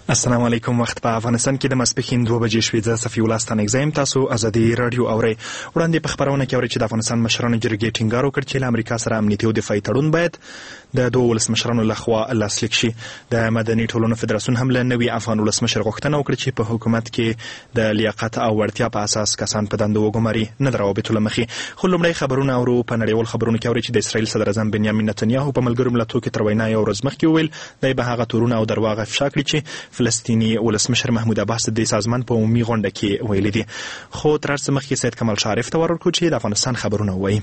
السلام علیکم. وخت په افغانستان کې د ماسپښین 2 بجې شوې. زه صفي الله ستانه اگزایم. تاسو ازادي رادیو اورئ. وړاندې په خبرونه کې اورئ چې د افغانستان مشرانو جرګې ټینګار وکړ چې له امریکا سره امنیتي او دفاعي تړون باید د دوه ولسمشرانو لخوا لاسلیک شي. د مدني ټولنو فدراسیون هم له نوي افغان ولسمشر غوښتنه وکړه چې په حکومت کې د لیاقت او وړتیا په اساس کسان په دندو وګماري، نه د روابطو له مخې. خو لومړی خبرونه اورو. په نړیوال خبرونو کې اورئ چې د اسرائیل صدر اعظم بنیامین نتنیاهو په ملګرو ملتونو کې تر وینا یو ورځ مخکې وویل دی به هغه تورونه او درواغ افشا کړي چې فلسطیني ولسمشر محمود عباس د سازمان په عمومي غونډه کې ویلي دي. خو تر هر څه مخکې سید کمال شارف ته ورکړو چې د افغانستان خبرونه ووایي.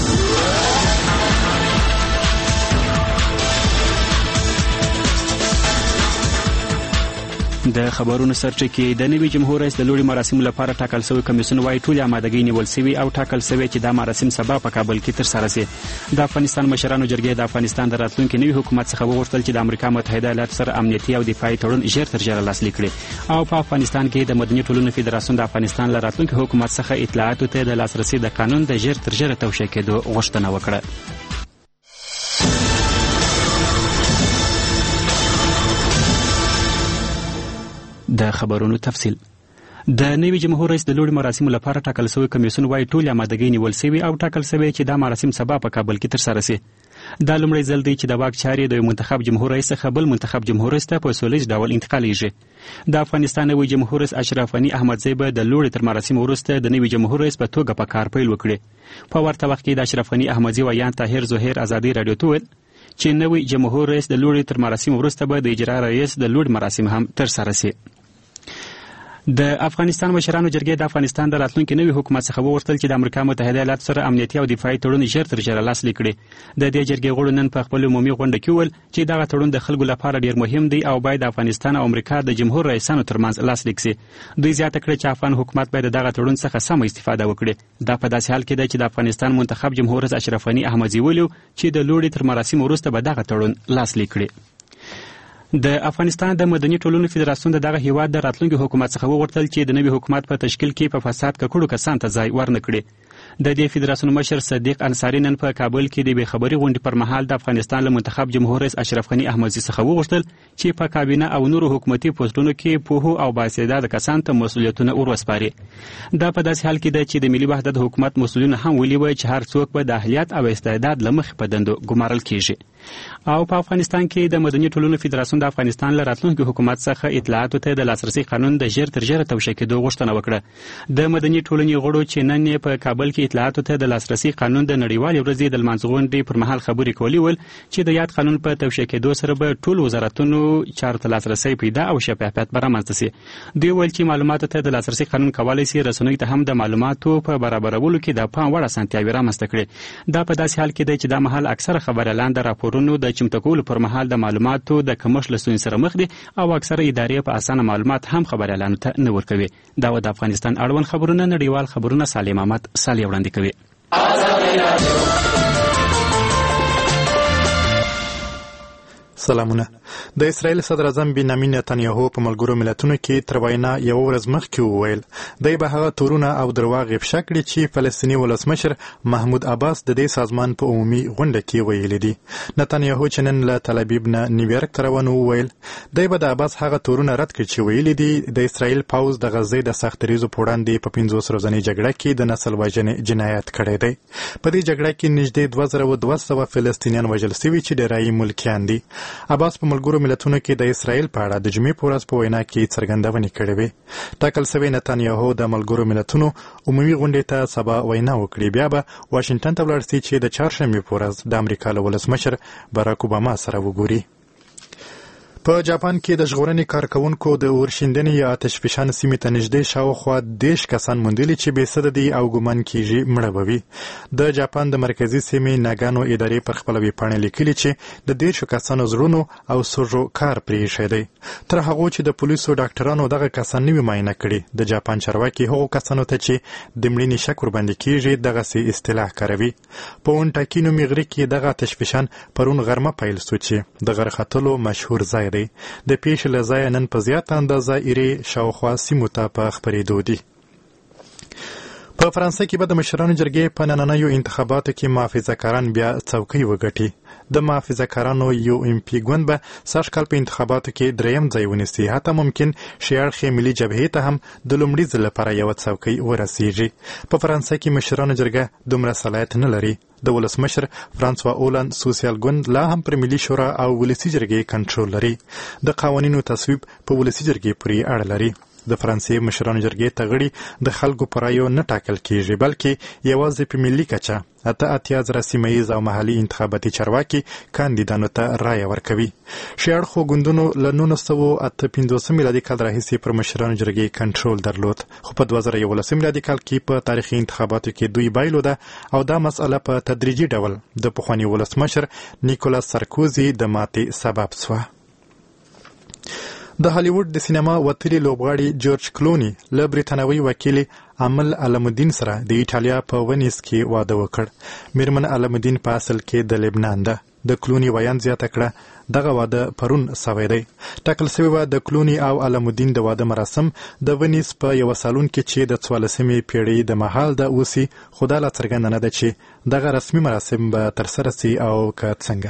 د خبرونو سرچکې د نوي جمهور رئیس د لوړي مراسمو لپاره ټاکل شوی کمیسیون وايي ټول آمادګۍ نیول شوی او ټاکل شوی چې دا مراسم سبا په کابل کې ترسره شي. د افغانستان مشرانو جرګې د افغانستان د راتلونکي نوي حکومت څخه وغوښتل چې د امریکا متحده ایالاتو سره امنیتي او دفاعي تړون ژر تر ژره لاسلیک کړي او په افغانستان کې د مدني ټولنو فدراسیون د افغانستان له راتلونکي حکومت څخه اطلاعاتو ته د لاسرسي د قانون د ژر تر ژره توشیح کېدو غوښتنه وکړه. د خبرونو تفصیل. د نوي جمهور رئیس د لوړي مراسمو لپاره ټاکل شوی کمیسیون وايي ټول آمادګۍ نیول شوی او ټاکل شوی چې دا مراسم سبا په کابل کې ترسره شي. دا لومړی ځل دی چې د واک چارې د منتخب جمهور رئیس څخه بل منتخب جمهور رئیس ته په سولیز ډول انتقالیږي. د افغانستان نوي جمهور رئیس اشرف غني احمدزی به د لوړي تر مراسم وروسته د نوي جمهور رئیس په توګه په کار پیل وکړي. په ورته وخت کې د اشرف غني احمدزی ویان طاهر زهیر ازادي رادیو ته ویل چې نوي جمهور رئیس د لوړي تر مراسم وروسته به د اجرا رئیس د لوړ مراسم هم ترسره شي. د افغانستان مشرانو جرګې د افغانستان د راتلونکي نوي حکومت څخه وغوښتل چې د امریکا متحده ایالاتو سره امنیتي او دفاعي تړون ژر تر ژره لاسلیک کړي. د دې جرګې غړو نن په خپل عمومي غونډه کې وویل چې دغه تړون د خلکو لپاره ډیر مهم دی او باید د افغانستان او امریکا د جمهور رئیسانو ترمنځ لاسلیک شي. دوی زیاته کړه چې افغان حکومت باید دغه تړون څخه سم استفاده وکړي. دا په داسې حال کې دی چې د افغانستان منتخب جمهور رئیس اشرف غني احمدزی ویلي چې د لوړي تر مراسم وروسته به دغه تړون لاسلیک کړي. د افغانستان د مدني ټولنو فدراسیون دغه هیواد د راتلونکي حکومت څخه وغوښتل چې د نوي حکومت په تشکیل کې په فساد ککړو کسان ته ځای ورنه کړي. د دې فدراسیون مشر صدیق انصاری نن په کابل کې د بېخبري غونډې پر مهال د افغانستان له منتخب جمهور رئیس اشرف غني احمدزی څخه وغوښتل چې په کابینه او نورو حکومتي پوسټونو کې پوهو او بااستعداده کسان ته مسؤلیتونه وروسپاري. دا په داسې حال کې ده چې د ملي وحدت حکومت مسؤلین هم ویلي وای چې هر څوک به د اهلیت او استعداد له مخې په دندو ګمارل کیږي. او په افغانستان کې د مدني ټولنو فدراسیون د افغانستان له راتلونکي حکومت څخه اطلاعاتو ته د لاسرسي قانون د ژر تر ژره توشیح کېدو غوښتنه وکړه. د مدني ټولنې غړو چې نن په کابل کې اطلاعاتو ته د لاسرسي قانون د نړیوالې ورځې د لمانځه غونډې پر مهال خبرې کولې ول چې د یاد قانون په توشیح کېدو سره به ټول وزارتونو چارو ته لاسرسی پیدا او شفافیت به رامنځته شي. دوی ویل چې معلوماتو ته د لاسرسي قانون کولی شي رسنیو ته هم د معلوماتو په برابرولو کې د پام وړ اسانتیاوې رامنځته کړي. دا په داسې حال کې دی چې دا مهال اکثره خبريالان د راپورونو د چمتو کولو پر مهال د معلوماتو د کمښت له ستونزې سره مخ دي او اکثره ادارې په اسانه معلومات هم خبريالانو ته نه ورکوي. دا د افغانستان اړوند خبرونه نړیوال خبرونه سالم احمد سالی وړاندې کوي. سلامونه. د اسرائیل صدر اعظم بنیامین نتنیاهو په ملګرو ملتونو کې تر وینا یو ورځ مخکې وویل دی به هغه تورونه او درواغ افشا کړي چې فلسطیني ولسمشر محمود عباس د دې سازمان په عمومي غونډه کې ویلي دي. نتنیاهو چې نن له تل ابیب نه نیویارک ته روان وویل دی به د عباس هغه تورونه رد کړي چې ویلي دي د اسرائیل پوځ د غزې د سخت دریزو په وړاندې په 500 ورځنۍ جګړه کې د نسل وژنې جنایت کړی دی. په دې جګړه کې نږدې 2200 فلسطینیان وژل شوي چې ډیری ملکیان دي. عباس په ملګرو ملتونو کې د اسرائیل په اړه د جمعې په ورځ په وینا کې څرګندونې کړې وې. ټاکل شوی نتنیاهو د ملګرو ملتونو عمومي غونډې ته سبا وینا وکړي، بیا به واشنګټن ته ولاړ شي چې د چهارشنبې په ورځ د امریکا له ولسمشر باراک اوباما سره وګوري. په جاپان کې د ژغورنې کارکونکو د اورشیندنې یا آتشفشان سیمې ته نږدې شاوخوا 10 کسان موندلي چې بېسده دي او ګمان کېږي مړه به وي. د جاپان د مرکزي سیمې ناګانو ادارې پر خپله ویبپاڼه لیکلي چې د 10 کسانو زړونو او سږو کار پرې ایښی دی. تر هغو چې د پولیسو ډاکټرانو دغه کسان نه وي معاینه کړي، د جاپان چارواکي هغو کسانو ته چې د مړینې شک ورباندې کېږي دغسې اصطلاح کاروي. په اونټاکي نومي غره کې دغه آتشفشان پرون غرمه پیل سو چې د غرختلو مشهور ځای دی. د پیښې له ځایه نن په زیاته اندازه ایرې شاوخوا سیمو ته په خپرېدو دي. په فرانسه کې به د مشرانو جرګې په نننیو انتخاباتو کې محافظه کاران بیا څوکۍ وګټي. د محافظه‌کارانو UMP ګوند به سږ کال په انتخاباتو کې دریم ځای ونیسي. حتی ممکن شي اړخې ملي جبهې ته هم د لومړي ځل لپاره یوه څوکۍ ورسیږي. په فرانسه کې مشرانو جرګه دومره صلاحیت نه لري. د ولسمشر فرانسوا اولند سوسیال ګوند لا هم پر ملي شورا او ولسي جرګې کنټرول لري. د قوانینو تصویب په ولسي جرګې پورې اړه لري. د فرانسې مشرانو جرګې ته غړي د خلکو په رایو نه ټاکل کیږي، بلکې یوازې په ملي کچه 88 سیمه ییز او محلي انتخاباتي چارواکي کاندیدانو ته رایه ورکوي. شي اړخو ګوندونو له 1958 میلادي کال راهیسې پر مشرانو جرګې کنټرول درلود، خو په 2011 میلادي کال کې په تاریخي انتخاباتو کې دوی بایلوده او دا مسأله په تدریجي ډول د پخواني ولسمشر نیکولاس سارکوزي د ماتې سبب شوه. د هالیوډ د سینما وتلي لوبغاړي جورج کلونی له بریتانوي وکیل عمل علمالدین سره د ایټالیا په ونیس کې واده وکړ. میرمن علمالدین په اصل کې د لبنان ده. د کلونی ویان زیاته کړه دغه واده پرون سوی دی. ټاکل سوی و د کلونی او علمالدین د واده مراسم د ونیس په یو سالون کې چې د 14مې پیړۍ د مهال د اوسي، خو دا لا څرګنده نه ده چې دغه رسمي مراسم به ترسره سي او که څنګه.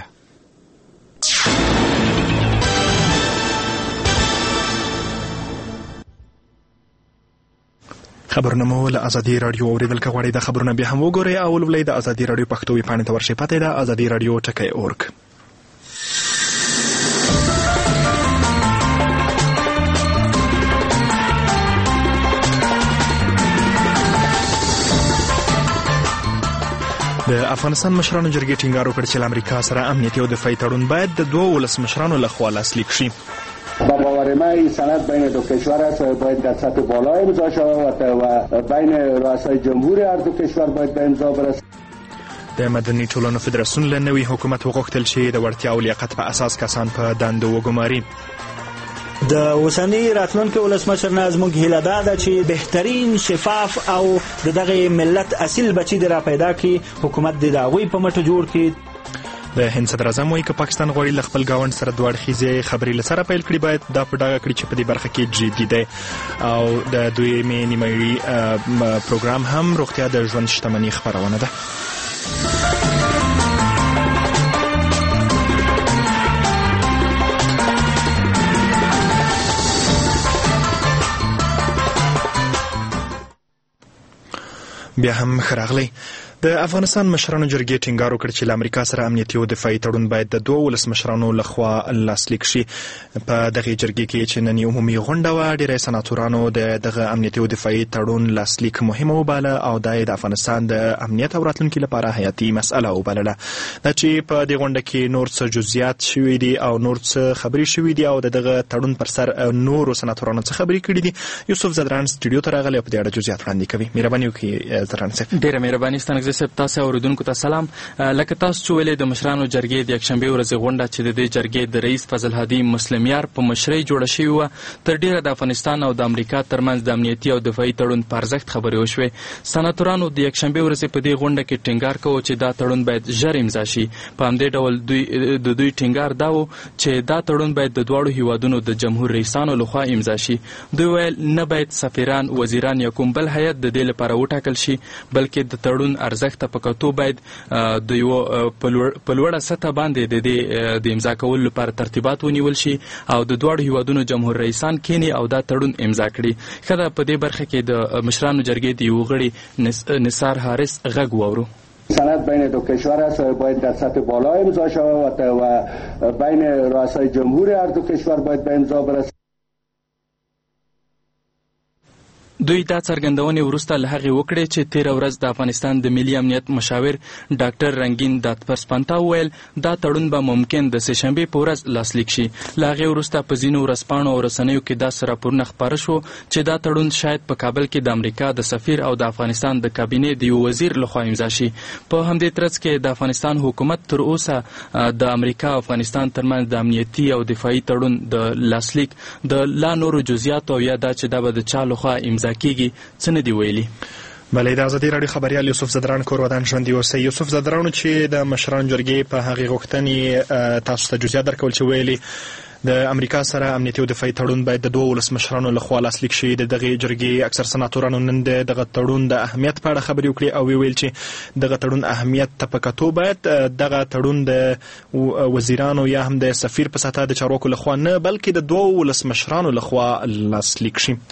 خبرونه مو له ازادي رادیو اوریدل کغواړي. د خبرونه بیا هم وګورئ او ولولئ د ازادي رادیو پښتو ویبپاڼې ته ورشئ. پته ده ازادي رادیو .org. د افغانستان مشرانو جرګې ټینګار وکړ چې له امریکا سره امنیتي او دفاعي تړون باید د دوه ولسمشرانو لخوا لاسلیک شي. با باور ما این سند بین دو کشور است و باید در سطح بالا امضا شود و بین رؤسای جمهور هر دو کشور باید به امضا برسد. د مدني ټولنو فدراسیون له نوي حکومت وغوښتل چې د وړتیا او لیاقت په اساس کسان په دندو وګماري. د اوسنی راتلونکي ولسمشر نه زموږ هیله ده چې بهترین شفاف او دغه ملت اصیل بچی د را پیدا کی حکومت د هغوی په مټ جوړ کی. د هند صدر اعظم وایي که پاکستان غواړي له خپل ګاونډ سره دوه اړخیزې خبرې له سره پیل کړي باید دا په ډاګه کړي چې په دې برخه کې جدي دی. او د دویمې نیمایي پروګرام هم روغتیا د ژوند شتمني خپرونه ده. بیا هم ښه راغلی. د افغانستان مشرانو جرګې ټینګار وکړ چې له امریکا سره امنیتي او دفاعي تړون باید د دوه ولسمشرانو لخوا لاسلیک شي. په دغه جرګې کې چې نن عمومي غونډه وه، ډېری سناتورانو دغه امنیتي او دفاعي تړون لاسلیک مهمه وباله او دا یې د افغانستان د امنیت او راتلونکي لپاره حیاتي مسأله وبلله. دا چې په دې غونډه کې نور څه جزئیات شوي دي او نور څه خبرې شوي دي او دغه تړون پر سر نورو سناتورانو څه خبرې کړي دي، یوسف زدران سټوډیو ته راغلی او په دې اړه جزئیات وړاندې کوي. مهرباني وکړئ زدران صاحب. ډېره مهرباني ستانکزی صاحب. تاسو اوریدونکو ته سلام. لکه تاسو چې ویلې د مشرانو جرګې د یکشنبې ورځې غونډه چې د دې جرګې د رئیس فضل هادي مسلمیار په مشرۍ جوړه شوې وه، تر ډېره د افغانستان او د امریکا ترمنځ د امنیتي او دفاعي تړون په ارزښت خبرې وشوې. سناتورانو د یکشنبې ورځې په دې غونډه کې ټینګار کوو چې دا تړون باید ژر امضا شي. په همدې ډول د دوی ټینګار دا و چې دا تړون باید د دواړو هیوادونو د جمهور رئیسانو لخوا امضا شي. دوی ویل نه باید سفیران، وزیران یا کوم بل هیئت د دې لپاره وټاکل شي، بلکې د تړون ارزښت ته په کتو باید د یو په لوړه سطح باندې د امضا کولو لپاره ترتیبات ونیول شي او د دواړو هیوادونو جمهور رئیسان کینی او دا تړون امضا کړي. ښه ده، په دې برخه کې د مشرانو جرګې د یو غړي نثار حارث غږ واورو. سند بین دو کشور است و باید در سطح بالا امضا شود و بین رؤسای جمهور هر دو کشور باید به امضا برسد. دوی دا څرګندونې وروسته له هغې وکړې چې تېره ورځ د افغانستان د ملي امنیت مشاور ډاکټر رنګین دادپرسپانتا وویل دا تړون به ممکن د سهشنبې په ورځ لاسلیک شي. له هغې وروسته په ځینو ورځپاڼو او رسنیو کې داسې راپورونه خپاره شو چې دا تړون شاید په کابل کې د امریکا د سفیر او د افغانستان د کابینې د یو وزیر لخوا امضا شي. په همدې ترڅ کې د افغانستان حکومت تر اوسه د امریکا او افغانستان ترمنځ د امنیتي او دفاعي تړون د لاسلیک د لا نورو جزئیاتو او یا دا چې دا به د چا لخوا امضا کیږي څه نه دی ویلي. بلې د ازادي راډیو خبریال یوسف زدران کور ودان ژوندي اوسئ. یوسف زدران چې د مشرانو جرګې په هغې غوښتنې تاسو ته جزئیات درکول چې ویلي د امریکا سره امنیتي او دفاعي تړون باید د دوه ولسمشرانو لخوا لاسلیک شي. د دغه جرګې اکثر سناتورانو نن دغه تړون د اهمیت په اړه خبرې وکړې او ویل چې دغه تړون اهمیت ته په کتو باید دغه تړون د وزیرانو یا هم د سفیر په سطح د چارواکو لخوا نه بلکې د دوه ولسمشرانو لخوا لاسلیک شي.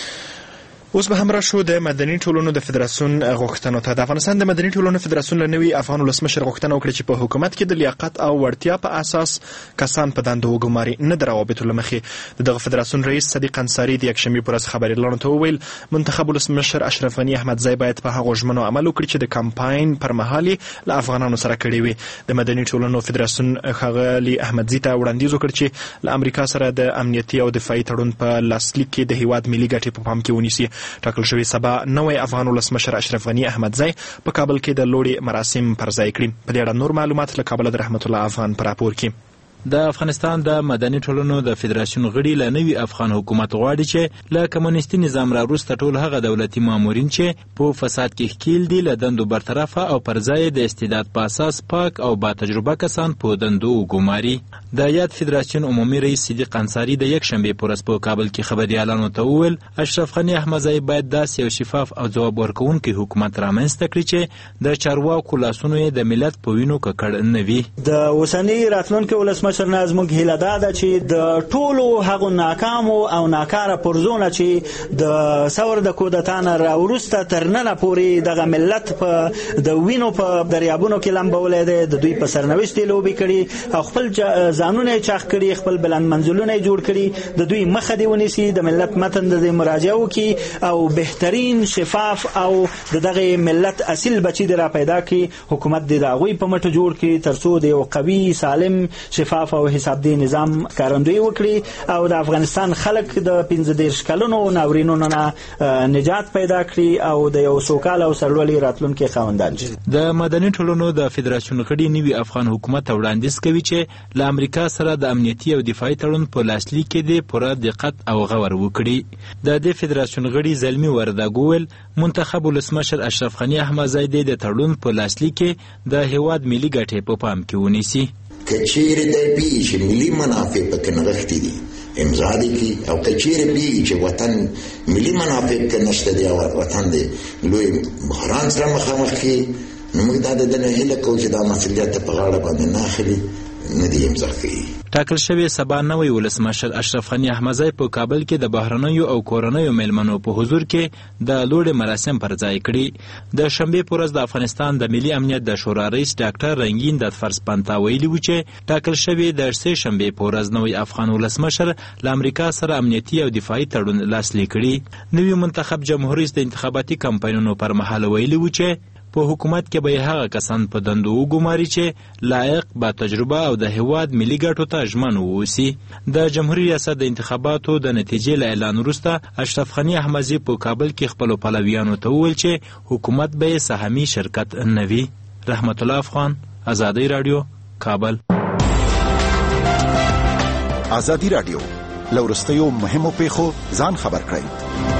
اوس به هم راشو د مدني ټولنو د فدراسیون غوښتنو ته. د افغانستان د مدني ټولنو فدراسیون له نوي افغان ولسمشر غوښتنه وکړه چې په حکومت کې د لیاقت او وړتیا په اساس کسان په دندو وګماري، نه د روابطو له مخې. دغه فدراسیون رئیس صدیق انصاري د یکشنبې په ورځ خبریالانو ته وویل منتخب ولسمشر اشرف غني احمدزی باید په هغو ژمنو عمل وکړي چې د کمپاین پر مهال له افغانانو سره کړي وي. د مدني ټولنو فدراسیون ښاغلي احمدزي ته وړاندیز وکړ چې له امریکا سره د امنیتي او دفاعي تړون په لاسلیک کې د هیواد ملي ګټې په پام کې ونیسي. ټاکل شوی نوی افغان ولسمشر اشرف غني احمدزی په کابل کې د لوړې مراسم پر ځای کړي. په دې اړه نور معلومات له کابل د رحمت الله افغان پر راپور کې. د افغانستان د مدني ټولنو د فدراسیون غړي له نوي افغان حکومت غواړي چې له کمونیستي نظام را وروسته ټول هغه دولتي مامورین چې په فساد کې ښکیل دي له دندو برطرفه او پر ځای د استعداد په اساس پاک او با تجربه کسان په دندو وګماري. د یاد فدراسیون عمومي رئیس صدیق انصاري د یکشنبې په ورځ په کابل کې خبریالانو ته وویل اشرف غني احمدزی باید داسې یو شفاف او ځواب ورکوونکی حکومت رامنځته کړي چې د چارواکو لاسونو یې د ملت په وینو ککړ نه وي. د اوسني راتلونکي ولسمشر نه زموږ هیله دا ده چې د ټولو هغو ناکامو او ناکاره پرزونه چې د ثور د کودتا نه راوروسته تر ننه پورې دغه ملت په د وینو په دریابونو کې لمبولی دی، د دوی په سرنوشت یې لوبې کړي او خپل ځانونه یې چاخ کړي، خپل بلند منزلونه یې جوړ کړي. د دوی مخه دې ونیسي، د ملت متن د مراجعه وکړي او بهترین شفاف او د دغه ملت اصیل بچي دې را پیدا کړي. حکومت دې د هغوی په مټو جوړ کړي تر څو د یو قوي سالم شفاف او حساب دی نظام کارندوی وکړي او د افغانستان خلک د 15 کلونو ناورینونو نه نجات پیدا کړي او د یو سوکاله او سرلوړي راتلونکي خاوندان شي. د مدني ټولنو د فدراسیون غړي نوي افغان حکومت وړاندیز کوي چې له امریکا سره د امنیتي او دفاعي تړون په لاسلیک کې د پوره دقت او غور وکړي. د دې فدراسیون غړي زلمی وردګ وویل منتخب ولسمشر اشرف غني احمدزی د تړون په لاسلیک کې د هیواد ملي ګټې په پام کې ونیسي. کچیر د بی چې ملي منافع پکې نغښتي دي امضا دي کی او کچیر بی چې وطن ملي منافع کې نشته دی او وطن دی لوی بحران سره مخامخ کی نو موږ دا د نه هله کو چې دا مسؤلیت په غاړه باندې نه اخلي نه دی امضا کوي. ټاکل شوی سبا نوی ولسمشر اشرف غني احمدزی په کابل کې د بهرنیو او کورنیو میلمنو په حضور کې د لوړې مراسم پر ځای کړي. د شنبې په ورځ د افغانستان د ملي امنیت د شورا رئیس ډاکټر رنګین دادفرس پنتا ویلي و چې ټاکل شوی د سه شنبې په ورځ نوی افغان ولسمشر له امریکا سره امنیتي او دفاعي تړون لاسلیک کړي. نوی منتخب جمهور رئیس د انتخاباتي کمپاینونو پر مهال ویلي و چې په حکومت کې به هغه کسان په دندو وګماري چې لایق با تجربه او د هیواد ملي ګټو ته ژمن واوسي. د جمهوریت ریاست د انتخاباتو د نتیجې له اعلان وروسته اشرف غني احمدزی په کابل کې خپل پلویانو ته وویل چې حکومت به سهامي شرکت نه وي. رحمت الله افغان، ازادي رادیو، کابل. ازادي رادیو لورستیو مهمو پیښو ځان خبر کړئ.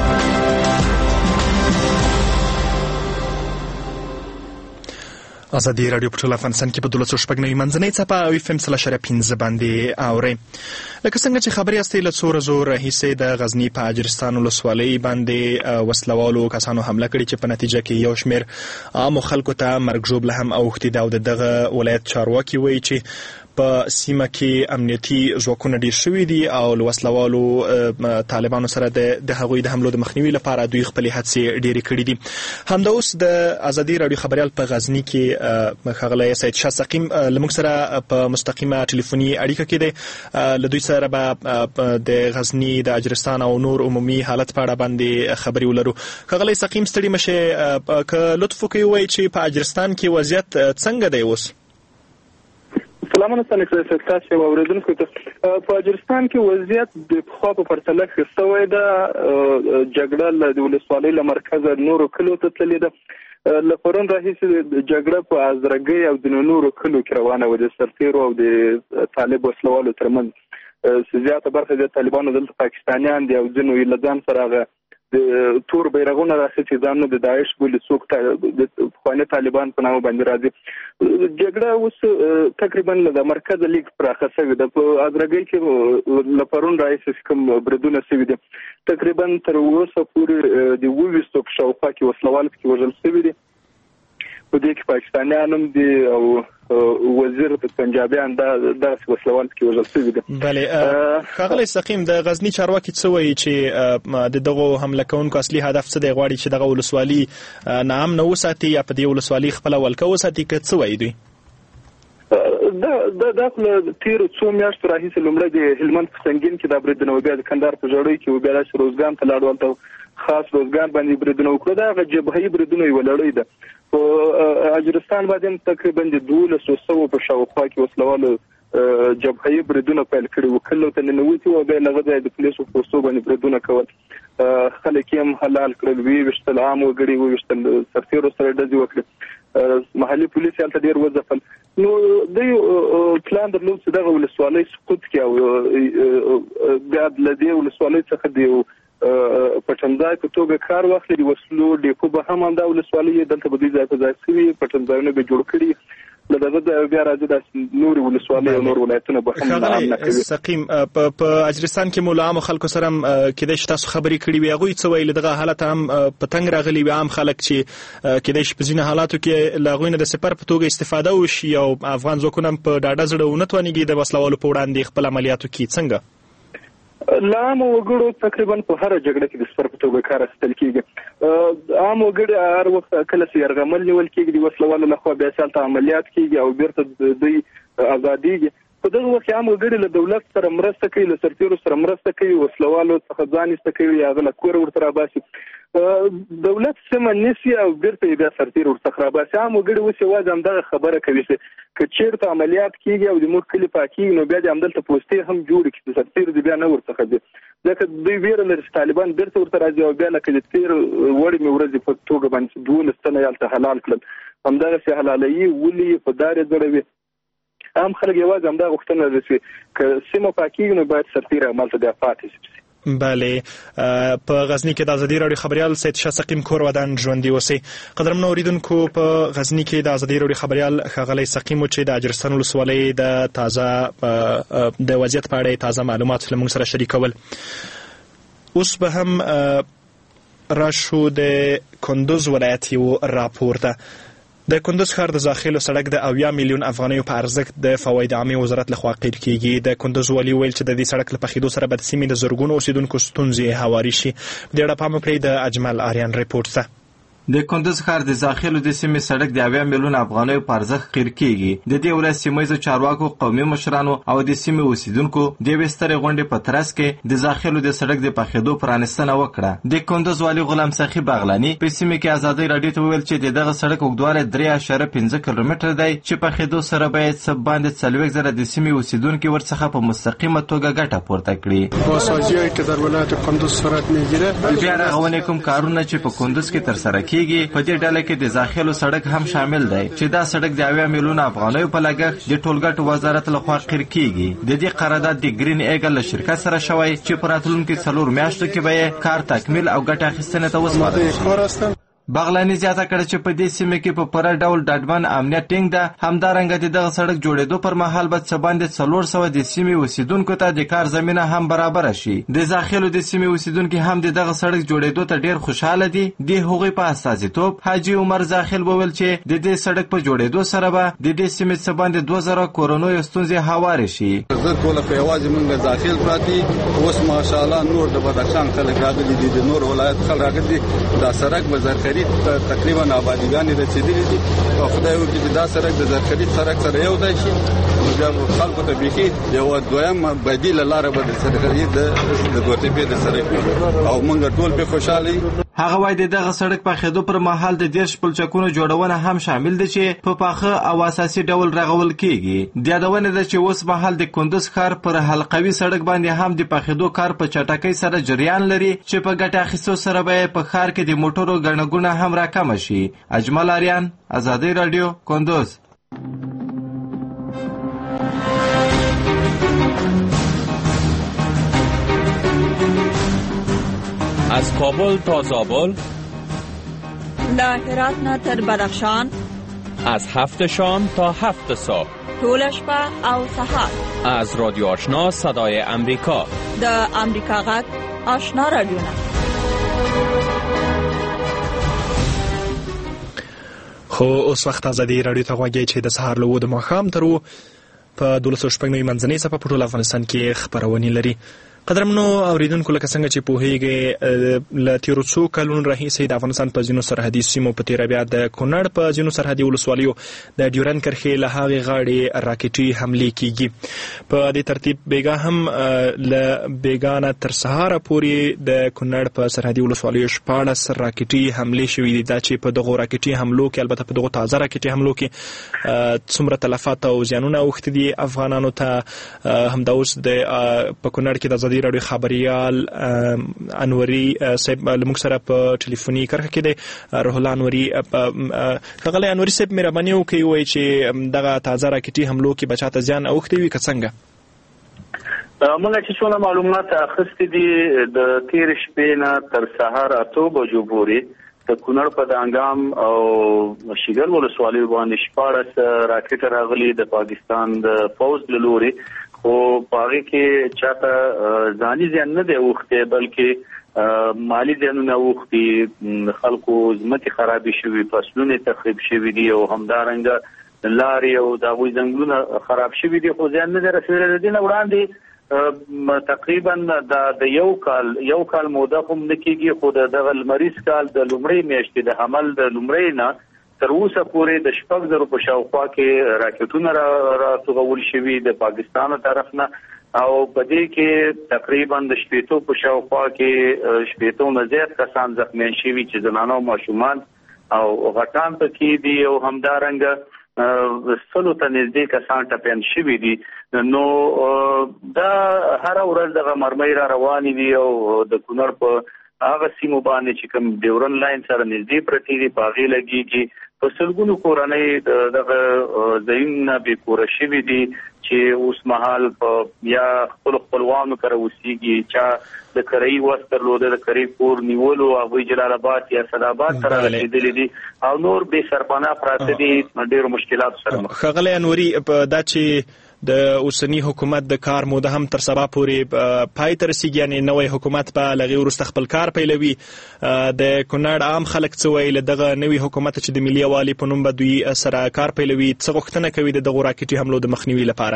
ازادي رادیو په ټول افغانستان کې په 12.9 منځنۍ څپه او FM 3.5 باندې اورئ. لکه څنګه چې خبرې استې له څو ورځو راهیسې د غزني په اجرستان ولسوالۍ باندې وسلوالو کسانو حمله کړې چې په نتیجه کې یو شمېر عامو خلکو ته مرګ ژوبله هم اوښتې ده او د دغه ولایت چارواکي وایي چې په سیمه کې امنیتي ځواکونه ډیر شوي دي او له وسلوالو طالبانو سره د هغوی د حملو د مخنیوي لپاره دوی خپلې هڅې ډیرې کړي دي. همدا اوس د ازادي رادیو خبریال په غزني کې ښاغلی سید شاه سقیم له موږ سره په مستقیمه ټلیفوني اړیکه کې دی. له دوی سره به د غزني د اجرستان او نور عمومي حالت په اړه باندې خبرې ولرو. ښاغلی سقیم ستړي مشئ، که لطف وکړئ ووایئ چې په اجرستان کې وضعیت څنګه دی اوس؟ سلامونه ستاسو تاسو اوریدونکو ته. په اجرستان کې وضعیت د پخوا په پرتله ښه شوی ده. جګړه له ولسوالۍ له مرکزه نورو کلو ته تللې ده. له پرون راهیسې جګړه په ازرګۍ او د نورو کلو کې روانه وه، د سرتیرو او د طالب وسلوالو ترمنځ. زیاته برخه د طالبانو دلته پاکستانیان دي او ځینو یې له ځان سره هغه د تور بیرغونه راځي چې ځان د داعش بولي څوک د خوانه طالبان په نامه باندې راځي. جګړه اوس تقریبا د مرکز لیگ پراخه شوې ده. په اګرګي کې لپارون راځي کوم بردونه شوي دي. تقریبا تر اوسه پورې د 20 شاوخوا کې وسلوال کې وژل شوي دي. په دې کې پاکستانیان هم دي او وزیر د پنجابیان د وسلوال کې وژل شوي دي. بله ښاغلی سقیم، د غزنی چارواکي څه وایي چې د دغو حمله کوونکو اصلي هدف څه دی؟ غواړي چې دغه ولسوالي ناامنه وساتي یا په دې ولسوالي خپله ولکه وساتي که څه وایي دوی؟ دا تیر څو میاشتو راهیسې لومړی د هلمند په سنګین کې د بریدونه وبیا د کندهار په ژړۍ کې وبیا د روزګان ته لاړ ولته خاص روزګان باندې بریدونه وکړه. دا جبهې بریدونه یې ولړۍ ده. په اجرستان باندې تقریبا د 1200 په شاوخوا کې وسلوالو جبهې بریدونه پیل کړي وو. کله ته ننوتي او بیا لغه د پولیسو فورسو باندې بریدونه کول. خلک هم حلال کړل، ویشتل عام وګړي ویشتل، سرتیرو سره ډزې وکړي. محلي پولیس هلته ډیر وځپل. نو د پلان درلود چې دغه ولسوالۍ سقوط کړي او بیا د دې ولسوالۍ څخه د پټنځای په توګه کار واخلي. د وسلو ډیپو به هم همدا ولسوالۍ دلته به دوی ځای په ځای شوي پټنځایونه به جوړ کړي. له دغه بیا راځي د نور ولسوالۍ او نور ولایتونه به هم نامه کوي. سقیم، په اجرستان کې مو له عامو خلکو سره کېدای شي تاسو خبرې کړي وي، هغوی څه وایي؟ دغه حالت هم په تنګ راغلي وي عام خلک چې کېدای شي په ځینو حالاتو کې له هغوی نه د سپر په توګه استفاده وشي او افغان ځواکونه هم په ډاډه زړه ونه توانېږي د وسلوالو په وړاندې خپل عملیاتو کې. څنګه عام وګړو تقریبا په هر جګړه کې د سپر په توګه کار اخیستل کیږي. عام وګړي هر وخت کله چې یرغمل نیول کیږي د وسلوالو لخوا بیا څلته عملیات کیږي او بیرته دوی ازاديږي. په دغه وخت عام وګړي له دولت سره مرسته کوي، له سرتیرو سره مرسته کوي، وسلوالو څخه ځان ایسته کوي، هغه له کور ورته راباسي. دولت سم نسی او بیرته بیا سرتیر ورڅخه راباسي. عام وګړي اوس یوازې همدغه خبره کوي چې که چیرته عملیات کیږي او د مور کلی پاکیږي نو بیا د همدلته پوسټې هم جوړ کړي، سرتیر دې بیا نه ورڅخه دي. ځکه دوی ویره لري چې طالبان بیرته ورته راځي او بیا لکه د تیر وړې مې ورځې په توګه باندې 12 تنه یالته حلال کړل، همدغسې حلالوي ولي په دارې ځړوي. عام خلک یوازې همدا غوښتنه لري چې که سیمه پاکیږي نو باید سرتیر همالته بیا پاتې شي. بله، په غزنی کې د ازادي راډیو خبريال سید شاه سقیم کور ودان ژوندي اوسئ. قدرمنو اوریدونکو، په غزنی کې د ازادي راډیو خبريال ښاغلی سقیم چې د اجرستان ولسوالۍ د تازه د وضعیت په اړه تازه معلومات له موږ سره شریکول. اوس به هم راشو د کندوز ولایت یو راپور ته. د کندوز ښار د داخلو سړک د 80 میلیون افغانیو په ارزښت د فواید عامه وزارت لخوا قیر کیږي. د کندوز والي ویل چې د دې سړک له پخېدو سره به د سیمې د زرګونو اوسیدونکو ستونزې هواري شي. د اړه پام وکړئ د اجمل آریان ریپورت ته. د کندوز ښار د داخلو د سیمې سړک د 80 میلیون افغانیو په ارزښت قیر کیږي. د دې ولایت سیمایي چارواکو، قومي مشرانو او د سیمې اوسیدونکو د وسترې غونډې په ترڅ کې د داخلو د سړک د پخېدو پرانستنه وکړه. د کندوز والي غلام سخی بغلانی په سیمه کې ازادي رادیو ته ویل چې دغه سړک اوږدوالی 3.5 کیلومتر دی چې پخېدو سره باید سب باندې 40 زره د سیمې اوسیدونکو ورڅخه په مستقیمه توګه ګټه پورته کړي. بازسازی که در ولایت کندوز صورت میگیره، بیا رغونې کوم کارونه چې په کندوز کې تر سره کیږي په دې ډله کې د داخلو سړک هم شامل دی چې دا سړک د 80 میلیون افغانیو په لګښت د ټولګټو وزارت لخوا قیر کیږي. د دې قرارداد د گرین ایګل له شرکت سره شوی چې په راتلونکي 4 میاشتو کې به کار تکمیل او ګټه اخیستنې ته وسپارل. بغلانی زیاته کړه چې په دې سیمه کې په پوره ډول ډاډمن امنیت ټینګ ده. همدارنګه دغه سړک جوړېدو پر مهال به څه باندې 400 د سیمې اوسیدونکو ته د کار زمینه هم برابر شي. د داخلو د سیمې اوسیدونکو هم دغه سړک جوړېدو ته ډیر خوشاله دي. د هغوی په استازیتوب حاجی عمر زاخل وویل چې د دې سړک په جوړېدو سره به د دې سیمې څه باندې 2000 کورونو ستونزې هوارې شي. زه ټول په یوازې موږ داخل پراتی اوس ماشاءالله نور د بدخشان خلک راغلي دي، د نور ولایت خلک راغلي دي. دا سړک به زرخري تقریبا آبادیګانې رسیدلې دي او خدای وکړي چې دا سړک د زرخري سړک سره یو ځای شي. خلکو ته بیخي یو دویم بدیله لاره به د زرخري د ګوتې د سړک او موږ ټول په خوشحالي. هغه وایي دغه سړک په خېدو پر مهال د 10 پلچکونو جوړونه هم شامل دي چې په پاخه او اساسي ډول رغول کیږي. د یادونه ده چې اوس مهال د کندوز ښار پر حلقوي سړک باندې هم د پخېدو کار په چټکۍ سره جریان لري چې په ګټه اخیستو سره به په ښار کې د موټرو ګڼه هم راکمه شي. اجمل آریان، ازادي رادیو، کندوز. از کابل تا زابل، له هرات نه تر بدخشان، از 7 شام تا 7 صبح، ټول شپه او سهار. از رادیو آشنا صدای امریکا، د امریکا غږ آشنا رادیو نه. خو اوس وخت ازادي رادیو ته غواړي چې د سهار له 9 د ماښام تر په 12:09 منځنۍ صفه په ټول افغانستان کې خبرونه لري. قدرمنو اوریدونکو، لکه څنګه چې پوهیږئ له تیرو څو کلونو راهیسې د افغانستان په ځینو سرحدي سیمو په تیره بیا د کونړ په ځینو سرحدي ولسوالیو د ډیورند کرښې له هغې غاړې راکټي حملې کیږي. په دې ترتیب بیګا هم له بیګا نه تر سهاره پورې د کونړ په سرحدي ولسوالیو 14 راکټي حملې شوې دي. دا چې په دغو راکټي حملو کې، البته په دغو تازه راکټي حملو کې څومره تلفات او زیانونه اوښتي دي افغانانو ته، همدا اوس د په کونړ کې د ازادي رادیو خبريال انوري صاحب لموږ سره په ټلیفوني کرښه کې دی. روح الله انوري، ښاغلی انوري صاحب، مهرباني وکړئ ووایئ چې دغه تازه راکټي حملو کې به چاته زیان اوښتی وي که څنګه؟ موږ چې څونه معلومات اخیستي دي د تېرې شپې نه تر سهار 8 بجو پورې د کونړ په دانګام او شیګل ولسوالۍ باندې 14 راکټ راغلي د پاکستان د فوج له لوري، خو په هغې کې چاته ځاني زیان نه دی اوښتی بلکې مالي زیانونه اوښتي، خلکو ځمکې خرابې شوي، فصلونه تخریب شوي دي او همدارنګه لارې او د هغوی ځنګلونه خراب شوي دي، خو زیان نه دی رسېدلی. د دې نه وړاندې تقریبا د یو کال موده هم نه کېږي، خو د دغه لمریز کال د لومړۍ میاشتې د حمل د لومړۍ نه تر اوسه پورې د 6,000 په شاوخوا کې راکټونه راټوغول شوي د پاکستان طرف نه، او په دې کې تقریبا د 80 په شاوخوا کې 80 نه زیات کسان زخمیان شوي چې زنانه او ماشومان او غټان پکې دي، او همدارنګه 100 ته نږدې کسان ټپیان شوي دي. نو دا هر ورځ دغه مرمۍ را روانې دي او د کونړ په هغه سیمو باندې چې کوم ډیورن لاین سره نږدې پرتې دي په هغې لګېږي. په سلګونو کورنۍ دغه ځایونه بې کوره شوي دي چې اوس مهال په یا خپلوانو کره اوسېږي، چا د کرایي وس درلوده د کرایي کور نیولو، هغوی جلال آباد یا اسداباد ته رسېدلي دي او نور بې سرپناه پراته دي ډېرو مشکلاتو سره مخ. ښاغلی انوري، دا چې د اوسنی حکومت د کار موده هم تر سبا پورې پای ته رسیږي، یعنې نوی حکومت به له هغې وروسته خپل کار پیلوي، د کونړ عام خلک څه وایي له دغه نوي حکومت چې د ملي یووالي په نوم به دوی سره کار پیلوي؟ څه غوښتنه کوي د دغو راکټي حملو د مخنیوي لپاره؟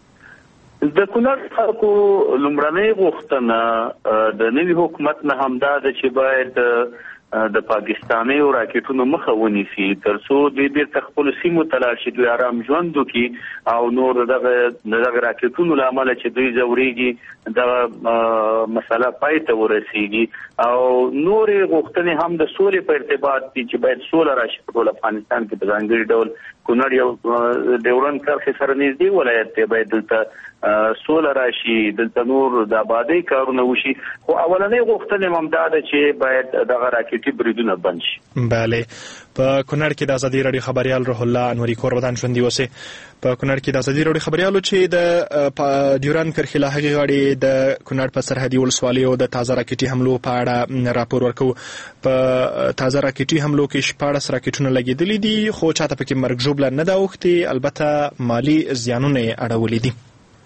د کونړ خلکو لومړنۍ غوښتنه د نوي حکومت نه همدا ده چې باید د پاکستاني راکټونو مخه ونیسي تر څو دوی بیرته خپلو سیمو ته لاړ شي، دوی ارام ژوند وکړي او نور دغه راکټونو له امله چې دوی ځورېږي دغه مسله پای ته ورسېږي. او نورې غوښتنې هم د سولې په ارتباط دي چې باید سوله راشي په ټول افغانستان کې. په ځانګړي ډول کونړ یو ډیورند کرښې سره نږدې ولایت دی، باید دلته سوله راشي، دلته نور د آبادۍ کارونه وشي. خو اولنۍ غوښتنې هم دا ده چې باید دغه راکټي بریدونه بند شي. بله، په کونړ کې د ازادي رادیو خبریال روح الله انوري کوربدان ژوندي اوسئ. په کونړ کې د ازادي رادیو خبریالو چې د ډیورند کرښې له هغې غاړې د کونړ په سرحدي ولسوالیو د تازه راکټي حملو په اړه راپور ورکوو. په تازه راکټي حملو کې 14 راکټونه لګېدلي دي، خو چاته پکې مرګ ژوبله نه ده اوښتې، البته مالي زیانونه یې اړولي دي.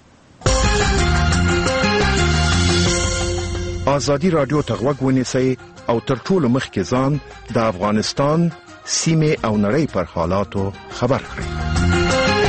ازادي رادیو ته غوږ ونیسئ او تر ټولو مخکې ځان د افغانستان سیمې او نړۍ پر حالاتو خبر کړئ.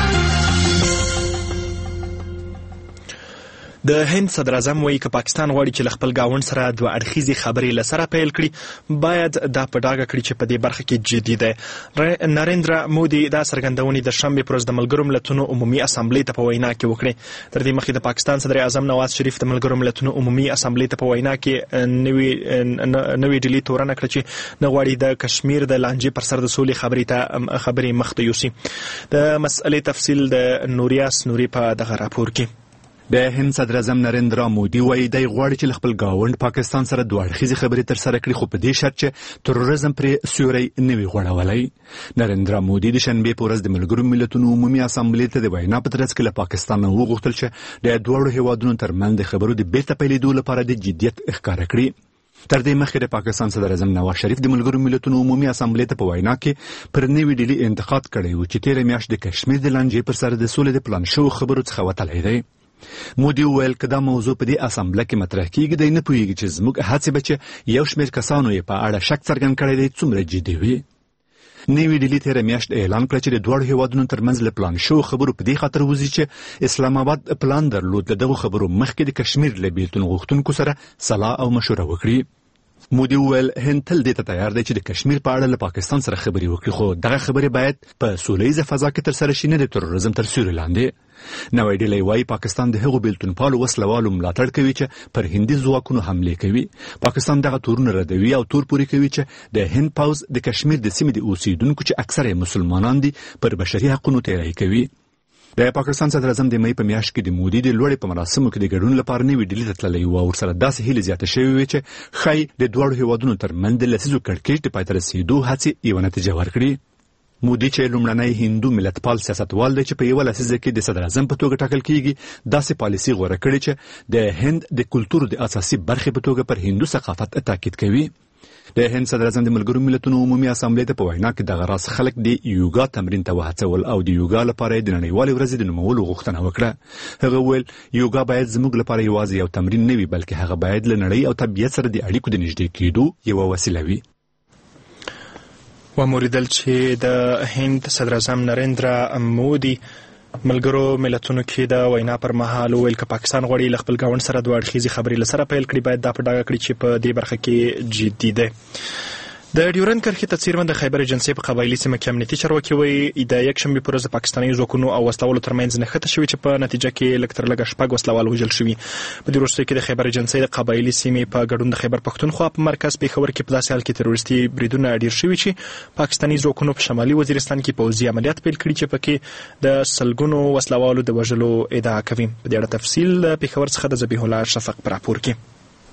د هند صدر اعظم وایي که پاکستان غواړي چې له خپل ګاونډ سره دوه اړخیزې خبرې له سره پیل کړي، باید دا په ډاګه کړي چې په دې برخه کې جدي دی. نریندرا مودي دا څرګندونې د شنبې پر ورځ د ملګرو ملتونو عمومي اسامبلې ته په وینا کې وکړې. تر دې مخکې د پاکستان صدر اعظم نواز شریف د ملګرو ملتونو عمومي اسامبلې ته په وینا کې نوې ډیلي تورنه کړه چې نه غواړي د کشمیر د لانجې پر سر د سولې خبرې مخ ته یوسي. د مسئلې تفصیل د نوریاس نوري په دغه راپور کې. د هند صدر اعظم نریندرا مودي وایي دی غواړي چې خپل ګاونډ پاکستان سره دوه اړخیزې خبرې تر سره کړي، خو په دې شرط چې تروریزم پرې سیوری نه وي غوړولی. نریندرا مودي د شنبې په ورځ د ملګرو ملتونو عمومي اسامبلې ته د وینا په ترڅ کې له پاکستان نه وغوښتل چې د دواړو هیوادونو ترمنځ د خبرو د بیرته پیلېدو لپاره د جدیت ښکاره کړي. تر دې مخکې د پاکستان صدر اعظم نواز شریف د ملګرو ملتونو عمومي اسامبلې ته په وینا کې پر نوې ډیلي انتقاد کړی و چې تېره میاشت د کشمیر د لانجې پر سر د سولې د پلان شوو خبرو څخه وتلی دی. مودي وویل که دا موضوع په دې اسامبله کې مطرح کیږي دی نه پوهیږي چې زموږ هڅې به چې یو شمېر کسانو یې په اړه شک څرګند کړی دی څومره جدي وي. نوې ډیلي تېره میاشت اعلان کړه چې د دواړو هیوادونو ترمنځ له پلان شوو خبرو په دې خاطر وځي چې اسلام آباد پلان درلود له دغو خبرو مخکې د کشمیر له بیلتون غوښتونکو سره سلا او مشوره وکړي. مودي وویل هند تل دې ته تیار دی چې د کشمیر په اړه له پاکستان سره خبرې وکړي، خو دغه خبرې باید په سوله ییزه فضا کې ترسره شي، نه د تروریزم تر سیوري لاندې. نوې ډیلي وایي پاکستان د هغو بیلتونپالو وسلوالو ملاتړ کوي چې پر هندي ځواکونو حملې کوي. پاکستان دغه تورونه ردوي او تور پورې کوي چې د هند پوځ د کشمیر د سیمې د اوسیدونکو چې اکثره مسلمانان دي پر بشري حقونو تېری کوي. د پاکستان صدر اعظم د مئی په میاشت کې د مودي د لوړې په مراسمو کې د ګډون لپاره نوې ډیلي ته تللی و او ورسره داسې هیلې زیاتې شوې وې چې ښایي د دواړو هیوادونو ترمنځ د لسیزو کړکېچ د پای ته رسېدو هڅې یوه نتیجه ورکړي. مودي چې لومړنی هندو ملتپال سیاستوال دی چې په یوه لسیزه کې د صدر اعظم په توګه ټاکل کیږي، داسې پالیسي غوره کړې چې د هند د کلتور د اساسي برخې په توګه پر هندو ثقافت تاکید کوي. د هند صدر اعظم د ملګرو ملتونو عمومي اسامبلې ته په وینا کې دغه راز خلک د یوګا تمرین ته وهڅول او د یوګا لپاره د نړیوالې ورځې د نومولو غوښتنه وکړه. هغه وویل یوګا باید زموږ لپاره یوازې یو تمرین نه وي، بلکې هغه باید له نړۍ او طبیعت سره د اړیکو د نږدې کېدو یوه وسیله وي. وموریدل چې د هند صدر اعظم نریندرا مودي ملګرو ملتونو کې د وینا پر مهال وویل که پاکستان غواړي له خپل ګاونډ سره دوه اړخیزې خبرې له سره پیل کړي، باید دا په ډاګه کړي چې په دې برخه کې جدي دی. د ډیورند کرښې ته څیرمه د خیبر ایجنسۍ په قبایلي سیمه کې امنیتي چارواکي وایي د یکشنبې په ورځ د پاکستاني ځواکونو او وسلوالو ترمنځ نښته شوې چې په نتیجه کې لږ تر لږه 6 وسلوال وژل شوي. په دې وروستیو کې د خیبر ایجنسۍ د قبایلي سیمې په ګډون د خیبر پښتونخوا په مرکز پېښور کې په داسې حال کې تروریستي بریدونه ډېر شوي چې پاکستاني ځواکونو په شمالي وزیرستان کې پوځي عملیات پیل کړي چې پکې د سلګونو وسلوالو د وژلو ادعا کوي. په دې اړه تفصیل پېښور څخه د ذبیح الله شفق په راپور کې.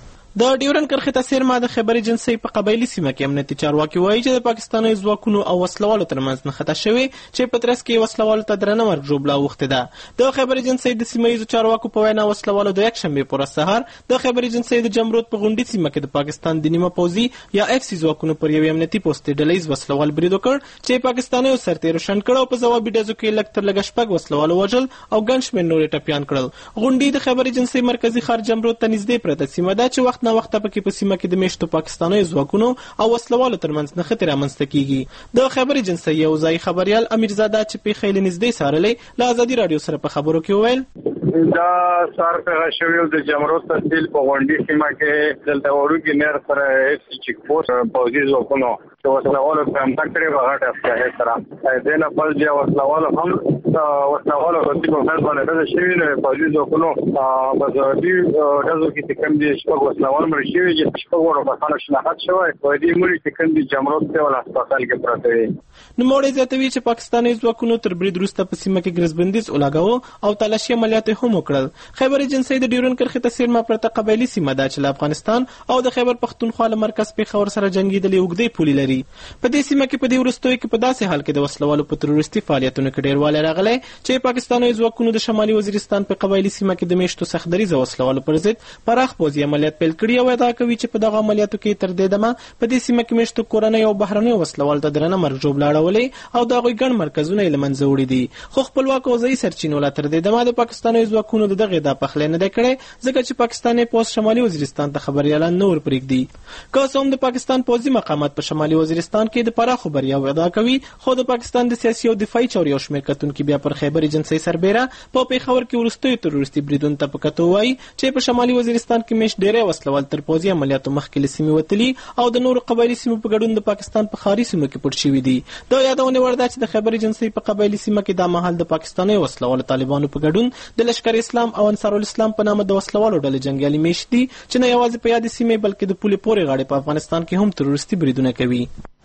د ډیورند کرښې ته څیرمه د خیبر ایجنسۍ په قبایلي سیمه کې امنیتي چارواکي وایي چې د پاکستاني ځواکونو او وسلوالو ترمنځ نښته شوې چې په ترڅ کې وسلوالو ته درنه مرګ ژوبله اوښتې ده. د خیبر ایجنسۍ د سیمه ییزو چارواکو په وینا وسلوالو د یکشنبې په ورځ سهار د خیبر ایجنسۍ د جمرود په غونډۍ سیمه کې د پاکستان د نیمه پوځي یا اف سی ځواکونو پر یو امنیتي پوسټ ډلهیز وسلوال برید وکړ چې پاکستانیو سرتېرو شنډ کړ او په ځوابي ډزو کې لږ تر لږه 6 وسلوالو وژل او ګڼ شمېر نور یې ټپیان کړل. غونډۍ د خیبر ایجنسۍ مرکزي ښار جمرود ته نږدې پرته سیمه ده چې وخت نه وخت پکې په سیمه کې د میشتو پاکستاني ځواکونو او وسلوالو ترمنځ نښتې رامنځته کیږي. د خیبر ایجنسۍ یو ځایي خبریال امیرزاده چې پیښې له نږدې څارلې له ازادي راډیو سره په خبرو کې وویل دا سار پیښه شوې د جمرود تحصیل په غونډۍ سیمه کې دلته وړوکي نیر سره هیڅ چیک پوسټ پوځي ځواکونو چې وسلوالو په حمله کړې وه غټه افسانې سره دې نه پس بیا وسلوالو هم وسلوالو په سیمه باندې ډزې شوي نو پوځي ځواکونو په ځوابي ډزو کې چې کوم دي 6 وسلوال مړه شوي چې 6 ورو په خانه شناخت شوی په دې مړي چې کوم دي جمرود ته ول هسپتال کې پراته وي. نوموړی زیاتوي چې پاکستاني ځواکونو تر برید وروسته په سیمه کې ګرځبندیز ولاګاوه او تلاشي عملیات هم وکړل. خیبر ایجنسۍ د ډیورند کرښې ته څیرمه پرته قبایلي سیمه ده چې له افغانستان او د خیبر پښتونخوا له مرکز پېښور سره جنګېدلې اوږدې پولې لري. په دې سیمه کې په دې وروستیو کې په داسې حال کې د وسلوالو په تروریستي فعالیتونو کې ډېروالی راغلی چې پاکستاني ځواکونو د شمالي وزیرستان په قبایلي سیمه کې د میشتو سختدریزه وسلوالو پر ضد پراخ پوځي عملیات پیل کړي او ادعا کوي چې په دغه عملیاتو کې تر دې دمه په دې سیمه کې میشتو کورنۍ او بهرنیو وسلوالو ته درنه مرګ ژوبله اړولې او د هغوی ګڼ مرکزونه یې له منځه وړي دي. خو خپلواک او ځایي سرچینو لا تر دې دمه د پاکستاني ځواکونو د دغې ادعا پخلی نه دی کړی ځکه چې پاکستاني پوځ شمالي وزیرستان ته خبریالان نه ورپرېږدي. که څه هم د پاکستان پوځي مقامات په شمالي وزیرستان کې د پراخو بریاوو ادعا کوي، خو د پاکستان د سیاسي او دفاعي چارو یو شمېر کتونکي بیا پر خیبر ایجنسۍ سربیره په پېښور کې وروستیو تروریستي بریدونو ته په کتو وایي چې په شمالي وزیرستان کې میشت ډېری وسلوال تر پوځي عملیاتو مخکې له سیمې وتلي او د نورو قبایلي سیمو په ګډون د پاکستان په ښاري سیمو کې پټ شوي دي. دا یادونې وړ ده چې د خیبر ایجنسۍ په قبایلي سیمه کې دا مهال د پاکستاني وسلوالو طالبانو په ګډون د لشکر اسلام او انصارالاسلام په نامه د وسلوالو ډلې جنګیالي میشت دي چې نه یوازې په یادې سیمې بلکې د پولې پورې غاړې په افغانستان کې هم تروریستي بریدونه کوي.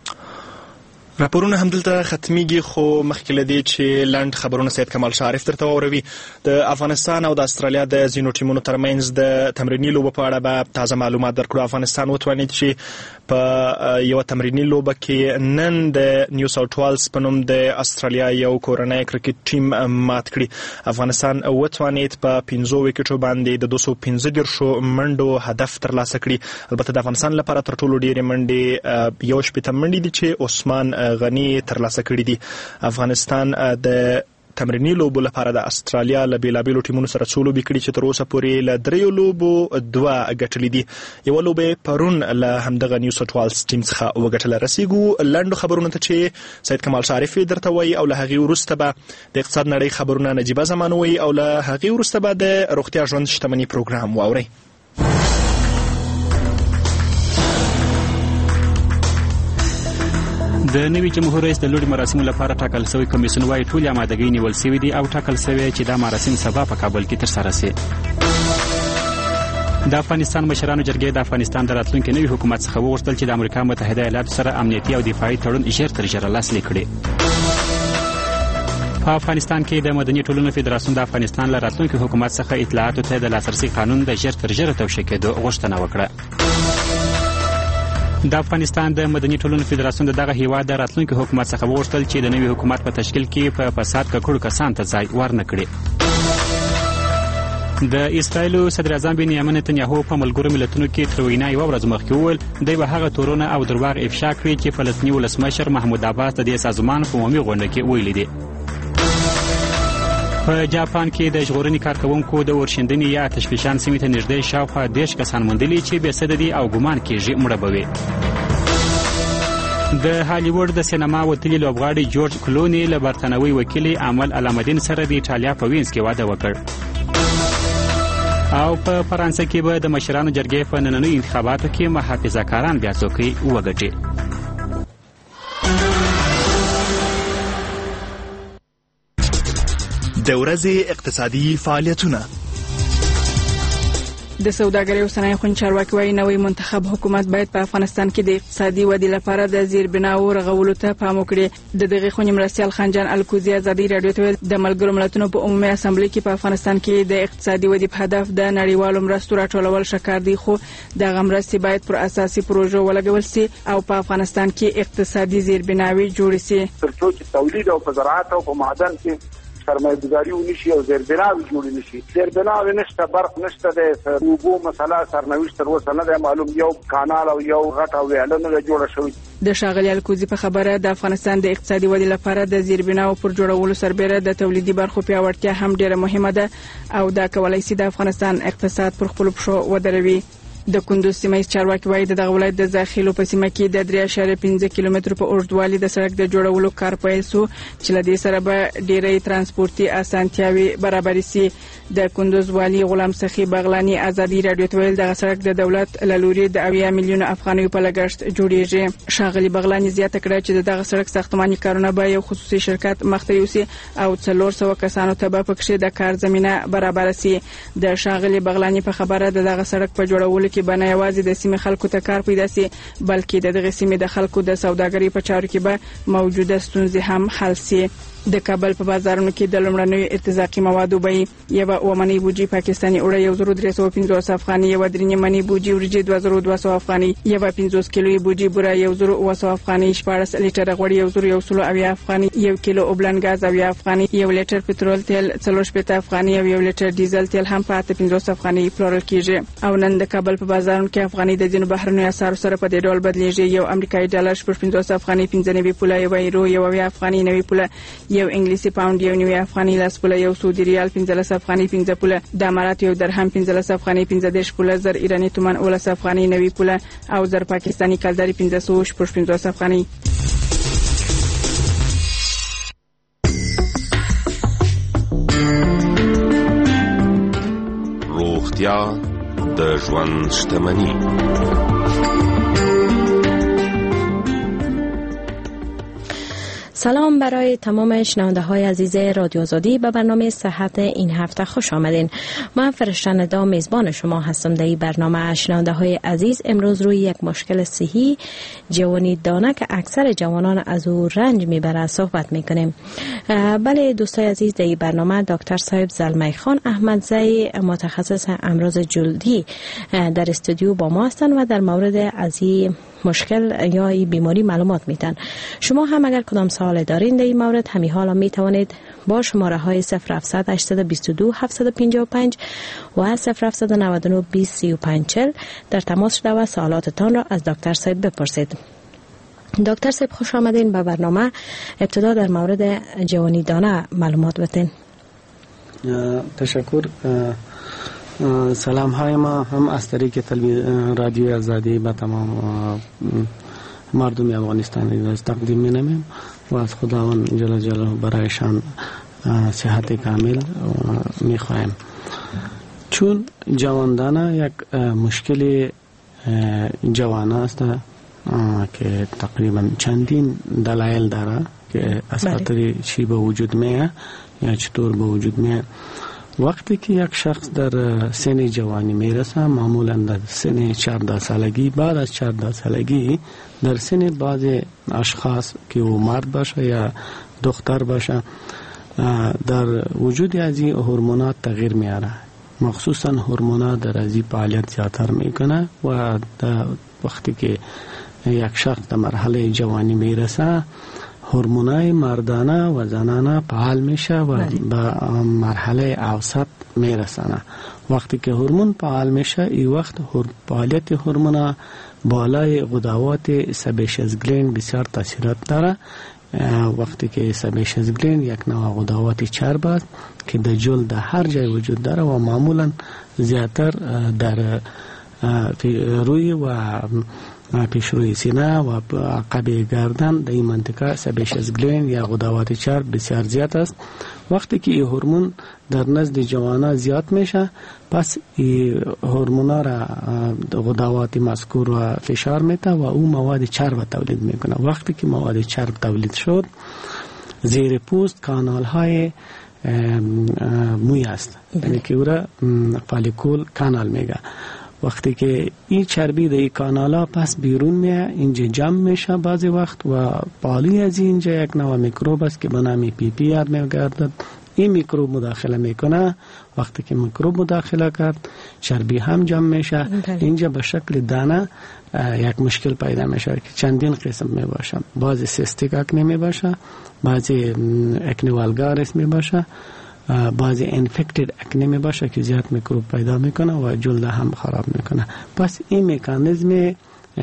راپورونه همدلته ختمیږي، خو مخکې له دې چې لنډ خبرونه سید کمال شاعرف درته واوروي. د افغانستان او د استرالیا د ځینو ټیمونو ترمنځ د تمریني لوبو په اړه به تازه معلومات درکړو. افغانستان وتوانید چې په یو تمرینی لوبه کې نن د نیو ساوث ویلز په نوم د استرالیا یو کورنۍ کرکټ ټیم مات کړی. افغانستان وتوانید په 15 وکټو باندې د 215 منډو هدف ترلاسه کړي. البته د افغانستان لپاره تر ټولو ډېرې منډې 18 منډې دي چې عثمان غنی ترلاسه کړي دي. افغانستان د تمرینی لوبو لپاره د استرالیا له بیلابیلو ټیمونو سره څو لوبې کړي چې تر اوسه پورې له 3 لوبو 2 ګټلې دي. یو لوبه پرون له همدغه نیو ساوث ویلز ټیم څخه وګټله. رسیدو لنډو خبرونو ته چې سید کمال شریف درته وایي او له هغې وروسته به د اقتصاد نړۍ خبرونه نجیبه زمان وایي او له هغې وروسته به د روغتیا ژوند شتمني پروګرام واورئ. د نوي جمهور رئیس د لوړ مراسمو لپاره ټاکل شوی کمیسیون وايي ټول آمادګۍ نیول شوې دي او ټاکل شوی چې دا مراسم سبا په کابل کې ترسره شي. د افغانستان مشرانو جرګې د افغانستان د راتلونکي نوي حکومت څخه وغوښتل چې د امریکا متحده ایالاتو سره امنیتي او دفاعي تړون ژر تر ژره لاسلیک کړي. په افغانستان کې د مدني ټولنو فدراسیون د افغانستان له راتلونکي حکومت څخه اطلاعاتو ته د لاسرسي قانون د ژر تر ژره توشیح کېدو غوښتنه وکړه. د افغانستان د مدني ټولنو فدراسیون دغه هیواد د راتلونکي حکومت څخه وغوښتل چې د نوي حکومت په تشکیل کې په فساد ککړو کسان ته ځای ورنه کړي. د اسرایل صدر اعظم بنیامین نتنیاهو په ملګرو ملتونو کې تر وینا یو ورځ مخکې وویل دی به هغه تورونه او درواغ افشا کړي چې فلسطیني ولسمشر محمود عباس د دې سازمان په عمومي غونډه کې ویلي دي. په جاپان کې د ژغورنې کارکونکو د اورشیندنې یا تشفیشان سیمې ته نږدې شاوخوا 10 کسان موندلي چې بې سده دي او ګمان کېږي مړه به وي. د هالیوډ د سینما وتلي لوبغاړي جورج کلونی له برتانوي وکیل عامل علامالدین سره د ایټالیا په وینز کې واده وکړ. او په فرانسه کې به د مشرانو جرګې په نننیو انتخاباتو کې محافظه‌کاران بیا څوکۍ وګټي. د ورځې اقتصادي فعالیتونه. د سوداګرۍ او صنایعو چارواکي وايي نوی منتخب حکومت باید په افغانستان کې د اقتصادي ودې لپاره د زیربناو رغولو ته پام وکړي. د دغه خونی مرستیال خانجان الکوزی ازادي رادیو ته د ملګرو ملتونو په عمومي اسامبلې کې په افغانستان کې د اقتصادي ودې په هدف د نړیوالو مرستو راټولول شکار دي خو د غمرستي باید پر اساسي پروژو ولګول شي او په افغانستان کې اقتصادي زیربناوي جوړ شي. ترڅو چې تولید او زراعت او په معدن کې سرمایه‌گذاری ونشي او زیربناوي جوړ نشي. زیربناوي نشته، برق نشته، د اوبو مسله سرنوشت تر اوسه نه معلوم، یو کانال او یو غټ او ویاله نه جوړه شوې. د شاغلي الکوزي په خبره د افغانستان د اقتصادي ودې لپاره د زیربناو پر جوړولو سربېره د تولیدي برخو پیاوړتیا هم ډیره مهمه ده او دا کولای شي د افغانستان اقتصاد پر خپل پښو ودروي. د کندوز سیمه چارواکي وايي د دغه ولایت د زاخیلو په سیمه کې د 3.5 کیلومتر په اوږدوالي د سړک د جوړولو کار پیل شو چې لدې سره به ډېرې ترانسپورتي اسانتیاوي برابر شي. د کندوز والی غلام سخی بغلانی ازادي رادیو ته ویل دغه سړک د دولت له لوري د 80 میلیون افغانیو په لګښت جوړیږي. شاغلی بغلانی زیاته کړه چې دغه سړک ساختماني کارونه به یو خصوصي شرکت مخته یوسي او 400 کسانو ته به پکښې د کار زمينه برابر شي. د شاغلی بغلانی په خبره دغه سړک په جوړولو کې بنه یوازې د سیمې خلکو ته کار پیدا شي بلکې دغه سیمې د خلکو د سوداګرۍ په چارو کې به موجوده ستونزې هم حل شي. د کابل په بازارونو کې د لومړنیو ارتزاقي موادو بیې یو اومنۍ بوجي پاکستاني اوړه 1350 افغاني، یو درې منۍ بوجي ورجې 2200 افغاني، یو 50 کیلو بوجي بوره 1900 افغاني، 14 لیټر غوړي 1170 افغاني، 1 کیلو اوبلن غاز 80 افغاني، 1 لیټر پټرول تیل 480 افغاني او 1 لیټر ډیزل تیل هم په 850 افغاني پلورل کیږي. او نن د کابل په بازارونو کې افغاني د دینو بهرنیو اسعارو سره په دې ډول بدلیږي. یو امریکایي ډالر 50 افغاني 95 پوله، یو یورو 1 افغاني 90 پوله، یو انګلیسي پاوند 1 افغاني 10 پوله، یو سعودي ریال 15 افغاني 15 پوله، د امارات یو درهم 15 افغاني 15 پوله، زر ایرانی تومان 10 افغاني 90 پوله او زر پاکستاني کلداري 1515 افغاني. روغتیا د ژوند شتمني. سلام برای تمام شنونده های عزیز رادیو آزادی. به برنامه صحت این هفته خوش آمدین. من فرشته ندا میزبان شما هستم. در این برنامه شنونده های عزیز امروز روی یک مشکل صحی جوانی دانه که اکثر جوانان از او رنج میبره صحبت میکنیم. بله دوستای عزیز، در این برنامه دکتر صاحب زلمی خان احمدزی متخصص امراض جلدی در استودیو با ما هستند و در مورد از این مشکل یا این بیماری معلومات میدن. شما هم اگر کدام سوال دارین در این مورد همین حالا می توانید با شماره های 0700 822 755 و 0799 20 35 40 در تماس شده و سوالاتتان را از دکتر صاحب بپرسید. دکتر صاحب خوش آمدین به برنامه. ابتدا در مورد جوانی دانه معلومات بدین. تشکر. سلام های ما هم از طریق رادیو آزادی به تمام مردم افغانستان تقدیم می نمیم و از خداوند جل جلاله برایشان صحت کامل می خواهیم. چون جواندانه یک مشکل جوان است که تقریبا چندین دلایل داره که از خاطر چی به وجود میه یا چطور به وجود میه. وقتی که یک شخص در سن جوانی میرسه، معمولا در سن 14 سالگی، بعد از 14 سالگی در سن بعض اشخاص که او مرد باشه یا دختر باشه، در وجود از این هورمونات تغییر میاره. مخصوصا هورمونات در از این فعالیت زیادتر میکنه و وقتی که یک شخص در مرحله جوانی میرسه، هورمونای مردانه و زنانه فعال میشه و به مرحله اوسط میرسانه. وقتی که هورمون فعال میشه، این وقت فعالیت هورمونا بالای غدوات سبیشس گلند بسیار تاثیرات داره. وقتی که سبیشس گلند یک نوع غدوات چرب است که در جلد هر جای وجود داره و معمولا زیادتر در روی و پیشروی سینه و عقب گردن در این منطقه سبیشس گلند یا غدوات چرب بسیار زیاد است. وقتی که این هورمون در نزد جوانا زیاد میشه، پس این هورمونا را غدوات مذکور و فشار میده و او مواد چرب تولید میکنه. وقتی که مواد چرب تولید شد، زیر پوست کانال های موی است، یعنی که او را فالیکول کانال میگه. وقتی که این چربی در این کانالا پس بیرون میه، اینجا جمع میشه بعضی وقت و بالی از اینجا یک نوع میکروب است که به نام پی پی یاد میگردد. این میکروب مداخله میکنه. وقتی که میکروب مداخله کرد، چربی هم جمع میشه. اینجا به شکل دانه یک مشکل پیدا میشه که چندین قسم میباشه. بعضی سیستیک اکنی میباشه، بعضی اکنی والگارس میباشه، بعضی انفکتد اکنی میباشه که زیاد میکروب پیدا میکنه و جلد هم خراب میکنه. پس این مکانیزم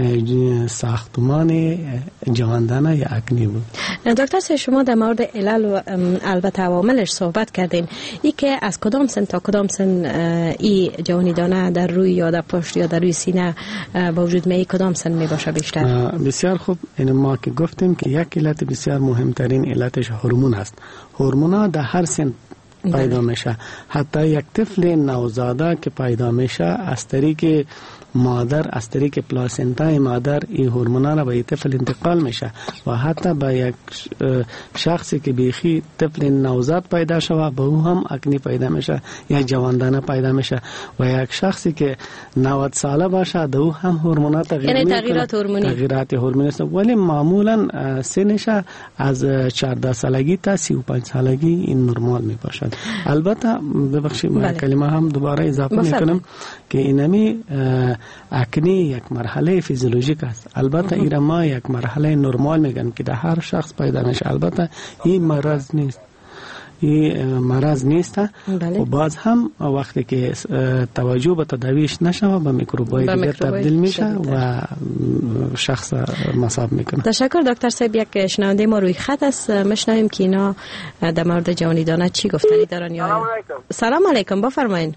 ساختمان جواندانه یا اکنی بود. دکتر شما در مورد علل و البته عواملش صحبت کردین. ای که از کدام سن تا کدام سن ای جوانی دانه در روی یا در پشت یا در روی سینه با وجود می کدام سن می باشه بیشتر؟ بسیار خوب. این ما که گفتیم که یک علت بسیار مهمترین علتش هورمون است. هورمونا در هر سن پیدا میشه. حتی یک طفل نوزاده که پیدا میشه از طریق مادر، از طریق پلاسنتای مادر این هورمونا را به این طفل انتقال میشه و حتی به یک شخصی که بیخی طفل نوزاد پیدا شود به او هم اکنی پیدا میشه یا جواندانه پیدا میشه و یک شخصی که 90 ساله باشه به او هم هورمونا تغییر میکنه. یعنی تغییرات هورمونی است. ولی معمولا سنش از 14 سالگی تا 35 سالگی این نرمال میباشد. البته ببخشید کلمه هم دوباره اضافه میکنم که اینمی اکنی یک مرحله فیزیولوژیک است. البته این ما یک مرحله نرمال میگن که در هر شخص پیدا میشه. البته این مرض نیست. این مرض نیست و باز هم وقتی که توجه به تداویش نشه به میکروبای دیگر تبدیل میشه و شخص مصاب میکنه. تشکر دکتر صاحب. یک شنونده ما روی خط است، میشنویم که اینا در مورد جوانی دانه چی گفتنی دارن. یا سلام علیکم، بفرمایید.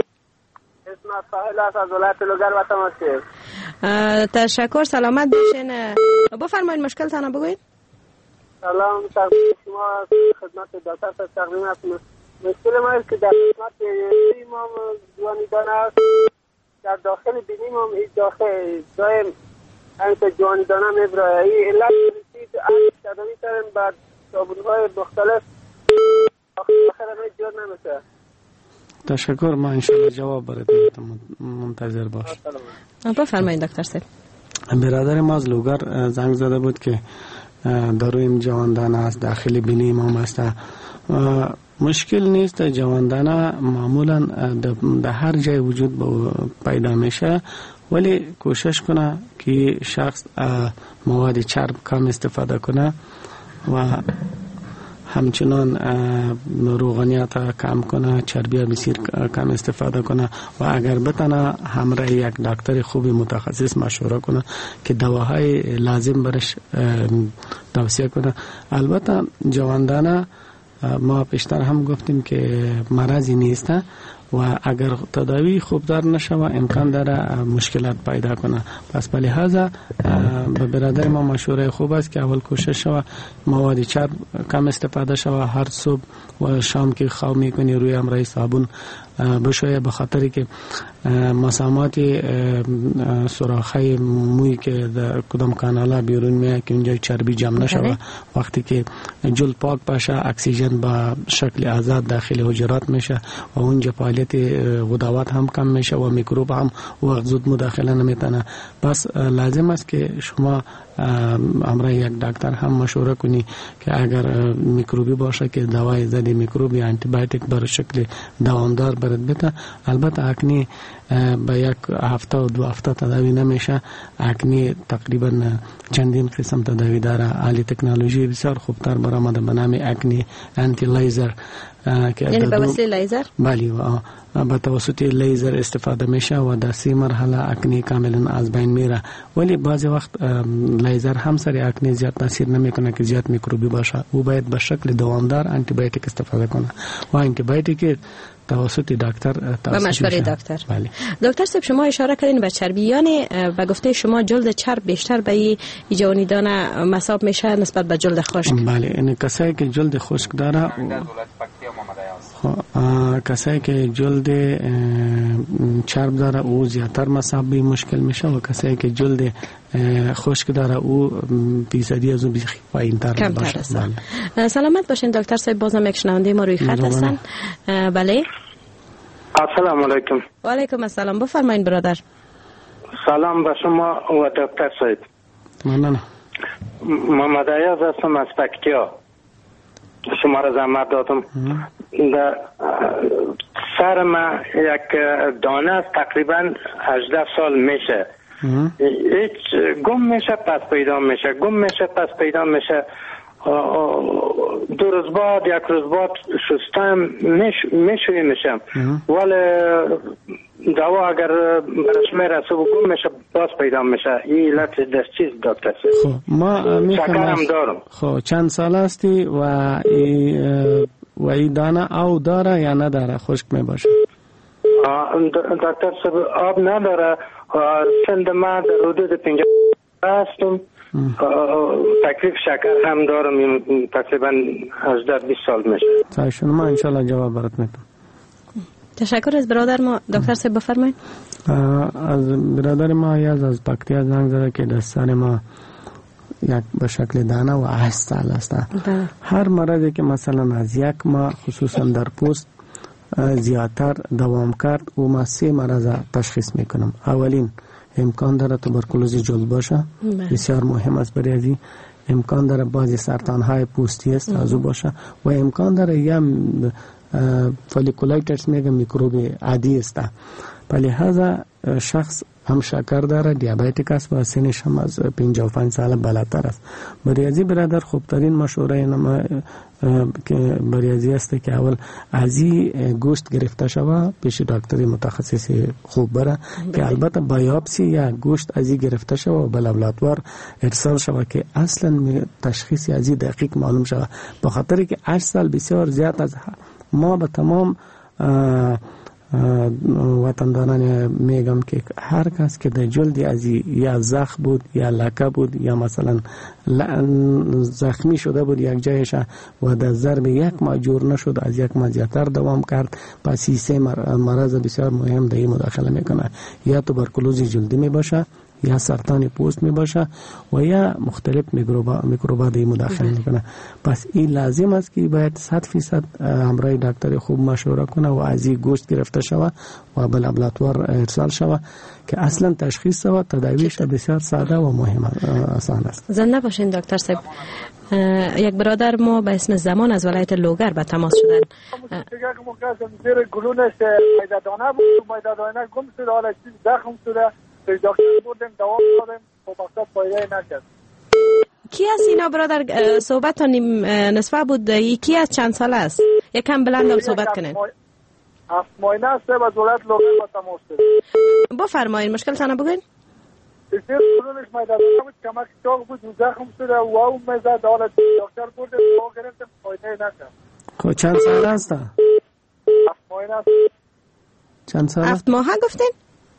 اسم ساحل است از ولایت لوگر و تماس. تشکر، سلامت باشین. بفرمایید مشکل تان بگویید. سلام، تقدیم شما خدمت دکتر تقدیم است. مشکل ما است که در قسمت امام جوانی دانه است، در داخل بینیم هم این داخل دایم همین جوانی دانه میبرای. این علت رسید از تداوی کردن بعد صابون‌های مختلف آخر همه جور نمیشه. تشکر. ما انشاءالله جواب برات منتظر باش. بفرمایید دکتر صاحب. برادر ما از لوگر زنگ زده بود که در روی جواندانه است، داخل بینی امام است مشکل نیست. جواندانه معمولا در هر جای وجود پیدا میشه، ولی کوشش کنه که شخص مواد چرب کم استفاده کنه و همچنان روغنیات کم کنه، چربی بسیار کم استفاده کنه و اگر بتونه همراه یک دکتر خوبی متخصص مشوره کنه که دواهای لازم برش توصیه کنه. البته جواندانه ما پیشتر هم گفتیم که مرضی نیست و اگر تداوی خوب دار نشوه امکان داره مشکلات پیدا کنه. پس به لحاظ به برادر ما مشوره خوب است که اول کوشش شوه مواد چرب کم استفاده شوه، هر صبح و شام که خواب میکنی روی همراه صابون بشویه، به خاطری که مسامات سوراخ‌های موی که در کدام کانالا بیرون میاد که اونجا چربی جمع نشوه، وقتی که جلد پاک باشه اکسیژن با شکل آزاد داخل حجرات میشه و اونجا فعالیت غدوات هم کم میشه و میکروب هم وقت زود مداخله نمیتونه. پس لازم است که شما همراه یک دکتر هم مشوره کنی که اگر میکروبی باشه که دوای ضد میکروب یا آنتی بیوتیک بر شکل دوامدار برات بده. البته اکنی به یک هفته و 2 هفته تداوی نمیشه، اکنی تقریبا چندین قسم تداوی داره. عالی تکنولوژی بسیار خوبتر برآمده به نام اکنی انتی لیزر یعنی به وسیله لیزر؟ بله، به توسط لیزر استفاده میشه و در 3 مرحله اکنی کاملا از بین میره. ولی بعضی وقت لیزر هم سر اکنی زیاد تاثیر نمیکنه که زیاد میکروبی باشه، او باید به شکل دوامدار آنتی بیوتیک استفاده کنه و آنتی بیوتیک توسط دکتر و مشوره دکتر. بله. دکتر صاحب شما اشاره کردین به چربی، یعنی به گفته شما جلد چرب بیشتر به جوانیدان مصاب میشه نسبت به جلد خشک؟ بله، این کسایی که جلد خشک داره، کسایی که جلد چرب داره او زیادتر مصاب به مشکل میشه و کسایی که جلد خشک داره او فیصدی از اون پایین‌تر باشه. بله. سلامت باشین دکتر صاحب، بازم یک شنونده ما روی خط هستن. بله. السلام علیکم. و علیکم السلام، بفرمایید برادر. سلام به شما و دکتر صاحب. ممنون. محمد ایاز هستم از پکتیا. شما را زحمت دادم. در سر ما یک دانه است، تقریبا 18 سال میشه. هیچ گم میشه پس پیدا میشه، گم میشه پس پیدا میشه. 2 روز بعد 1 روز بعد شستم میشم، ولی دوا اگر برش میرسه و گم میشه باز پیدا میشه. این علت در چیز دکتر؟ خب ما شکرم دارم. خب چند سال هستی و این دانه او داره یا نداره؟ خشک میباشه؟ دکتر صاحب آب نداره. سند ما در حدود 50 هستم، تکلیف شکر هم دارم، تقریبا 18-20 سال میشه. سایشون ما انشالله جواب برات میدم. تشکر از برادر ما. دکتر صاحب بفرمایید. از برادر ما از پکتیا زنگ زده که دستان ما یک به شکل دانه و 8 سال است. هر مرضی که مثلا از 1 ماه خصوصا در پوست زیادتر دوام کرد و ما 3 مرض تشخیص میکنم. اولین امکان داره توبرکلوز جلد باشه، بسیار مهم است برای ازی. امکان داره بعضی سرطان های پوستی است از او باشه و امکان داره یا فولیکولایتس میگه میکروب عادی است. به لحاظ شخص هم شکر داره، دیابتیک است و سنش هم از 55 سال بالاتر است. بریازی برادر خوبترین مشوره ما که بریازی است که اول ازی گوشت گرفته شوه پیش دکتر متخصص خوب بره که البته بایوپسی یا گوشت ازی گرفته شوه و به لابراتوار ارسال شوه که اصلا تشخیص ازی دقیق معلوم شوه. به خاطر که 8 سال بسیار زیاد از ما به تمام وطنداران میگم که هر کس که در جلدی از یا زخم بود یا لکه بود یا مثلا زخمی شده بود یک جایش و در ضرب 1 ماه جور نشد، از 1 ماه زیادتر دوام کرد، پس 3 مرض بسیار مهم در این مداخله میکنه. یا توبرکلوز جلدی می باشه یا سرطان پوست می باشه و یا مختلف میکروبات مداخله میکنه. پس این لازم است که باید 100% همراه دکتر خوب مشوره کنه و از این گوشت گرفته شود و به لابراتوار ارسال شود که اصلا تشخیص و تداویش بسیار ساده و مهم آسان است. زنده باشین دکتر صاحب. یک برادر ما به اسم زمان از ولایت لوگر به تماس شدن. زیر گلونش میدادانه بود، میدادانه گم شده، حالا چیز زخم شده، به دکتر بردیم دوا دادیم، خب مقصد فایده نکرد. کی است اینا برادر؟ صحبت تا نصفه بود. کی از چند ساله است؟ یکم بلند هم صحبت کنین. 7 ماهه است و از ولایت لوگر با تماس شده. بفرمایید مشکلتان بگوین. زیر گلونش میدادانه بود، کمک چاق بود، زخم شده و اون میزد، حالا دکتر بردیم دوا گرفتیم، فایده نکرد. خب چند ساله است؟ 7 ماهه است. چند ساله؟ 7 ماهه گفتین؟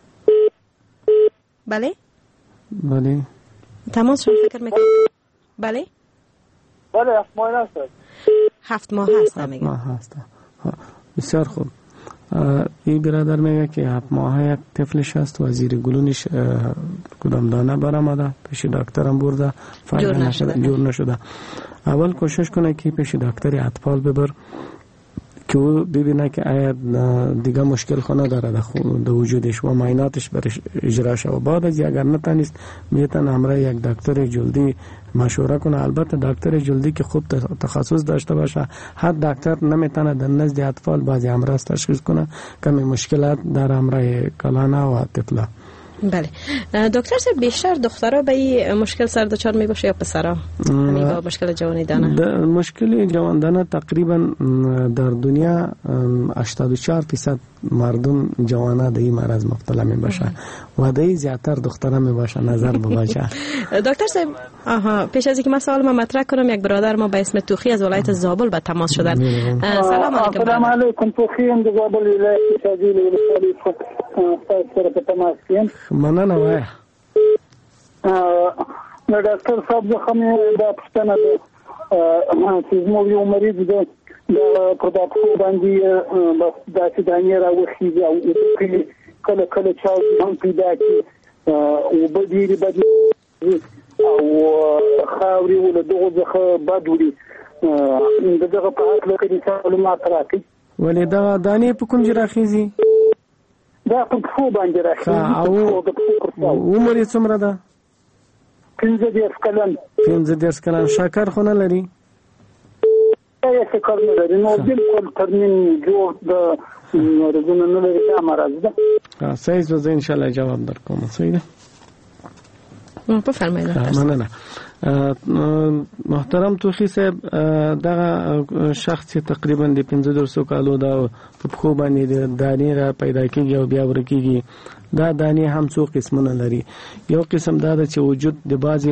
بله؟ بله. تماس شما فکر میکنید؟ بله؟ بله 7 ماهه است. 7 ماهه است میگه. 7 ماهه است. بسیار خوب. این برادر میگه که 7 ماهه یک طفلش است و زیر گلونش کدام دانه برآمده، پیش دکترم برده، جور نشده. اول کوشش کنه که پیش دکتر اطفال ببر که او ببینه که آیا دیگه مشکل خونه داره در وجودش و معایناتش برش اجرا شود. بعد از اگر نتونست میتونه همراه یک دکتر جلدی مشوره کنه. البته دکتر جلدی که خوب تخصص داشته باشه، هر دکتر نمیتونه در نزد اطفال بعضی امراض تشخیص کنه کمی مشکلات در همراه کلانه و طفلا. بله دکتر صاحب، بیشتر دخترها به این مشکل سر دچار می باشه یا پسرها؟ یعنی با مشکل جوانی دانه؟ مشکل جوان دانه تقریبا در دنیا 84% مردم جوانه در این مرض مبتلا می باشه و در این زیادتر دخترها می باشه. نظر بباشه. دکتر صاحب پیش از اینکه من سوال مطرح کنم، یک برادر ما به اسم توخی از ولایت زابل به تماس شدن. سلام علیکم. سلام علیکم. توخی از زابل ولایت شادی ولایت سره په تماس کې. مننه وای. ډاکټر صاحب زه خو د پښتنه د چې زموږ یو مریض د پروډکټ باندې بس داسې دانې راوخیږي او کله کله چاو هم پیدا کی او بدیری بدی او خاوري ول دغه ځخه بدوري دغه په اړه کې معلومات راکړي. ولې دا دانې په کوم ځای راخیږي؟ دا په خو باندې راځي. او عمر یې څومره ده؟ 15 کلن. 15 کلن. شکر خو نه لري؟ یې شکر نه لري. نو بالکل ترمیم جوړ د رزونه نه لري. دا مرض ده. صحیح زه ان شاء الله جواب درکوم. صحیح ده. بفرمایید. مننه. محترم توخی صاحب، دغه شخص تقریبا د 15 کالو دا په خو باندې دانی را پیدا کیږي او بیا ورکیږي. دا دانی هم څو قسمونه لري. یو قسم دا چې وجود د بازي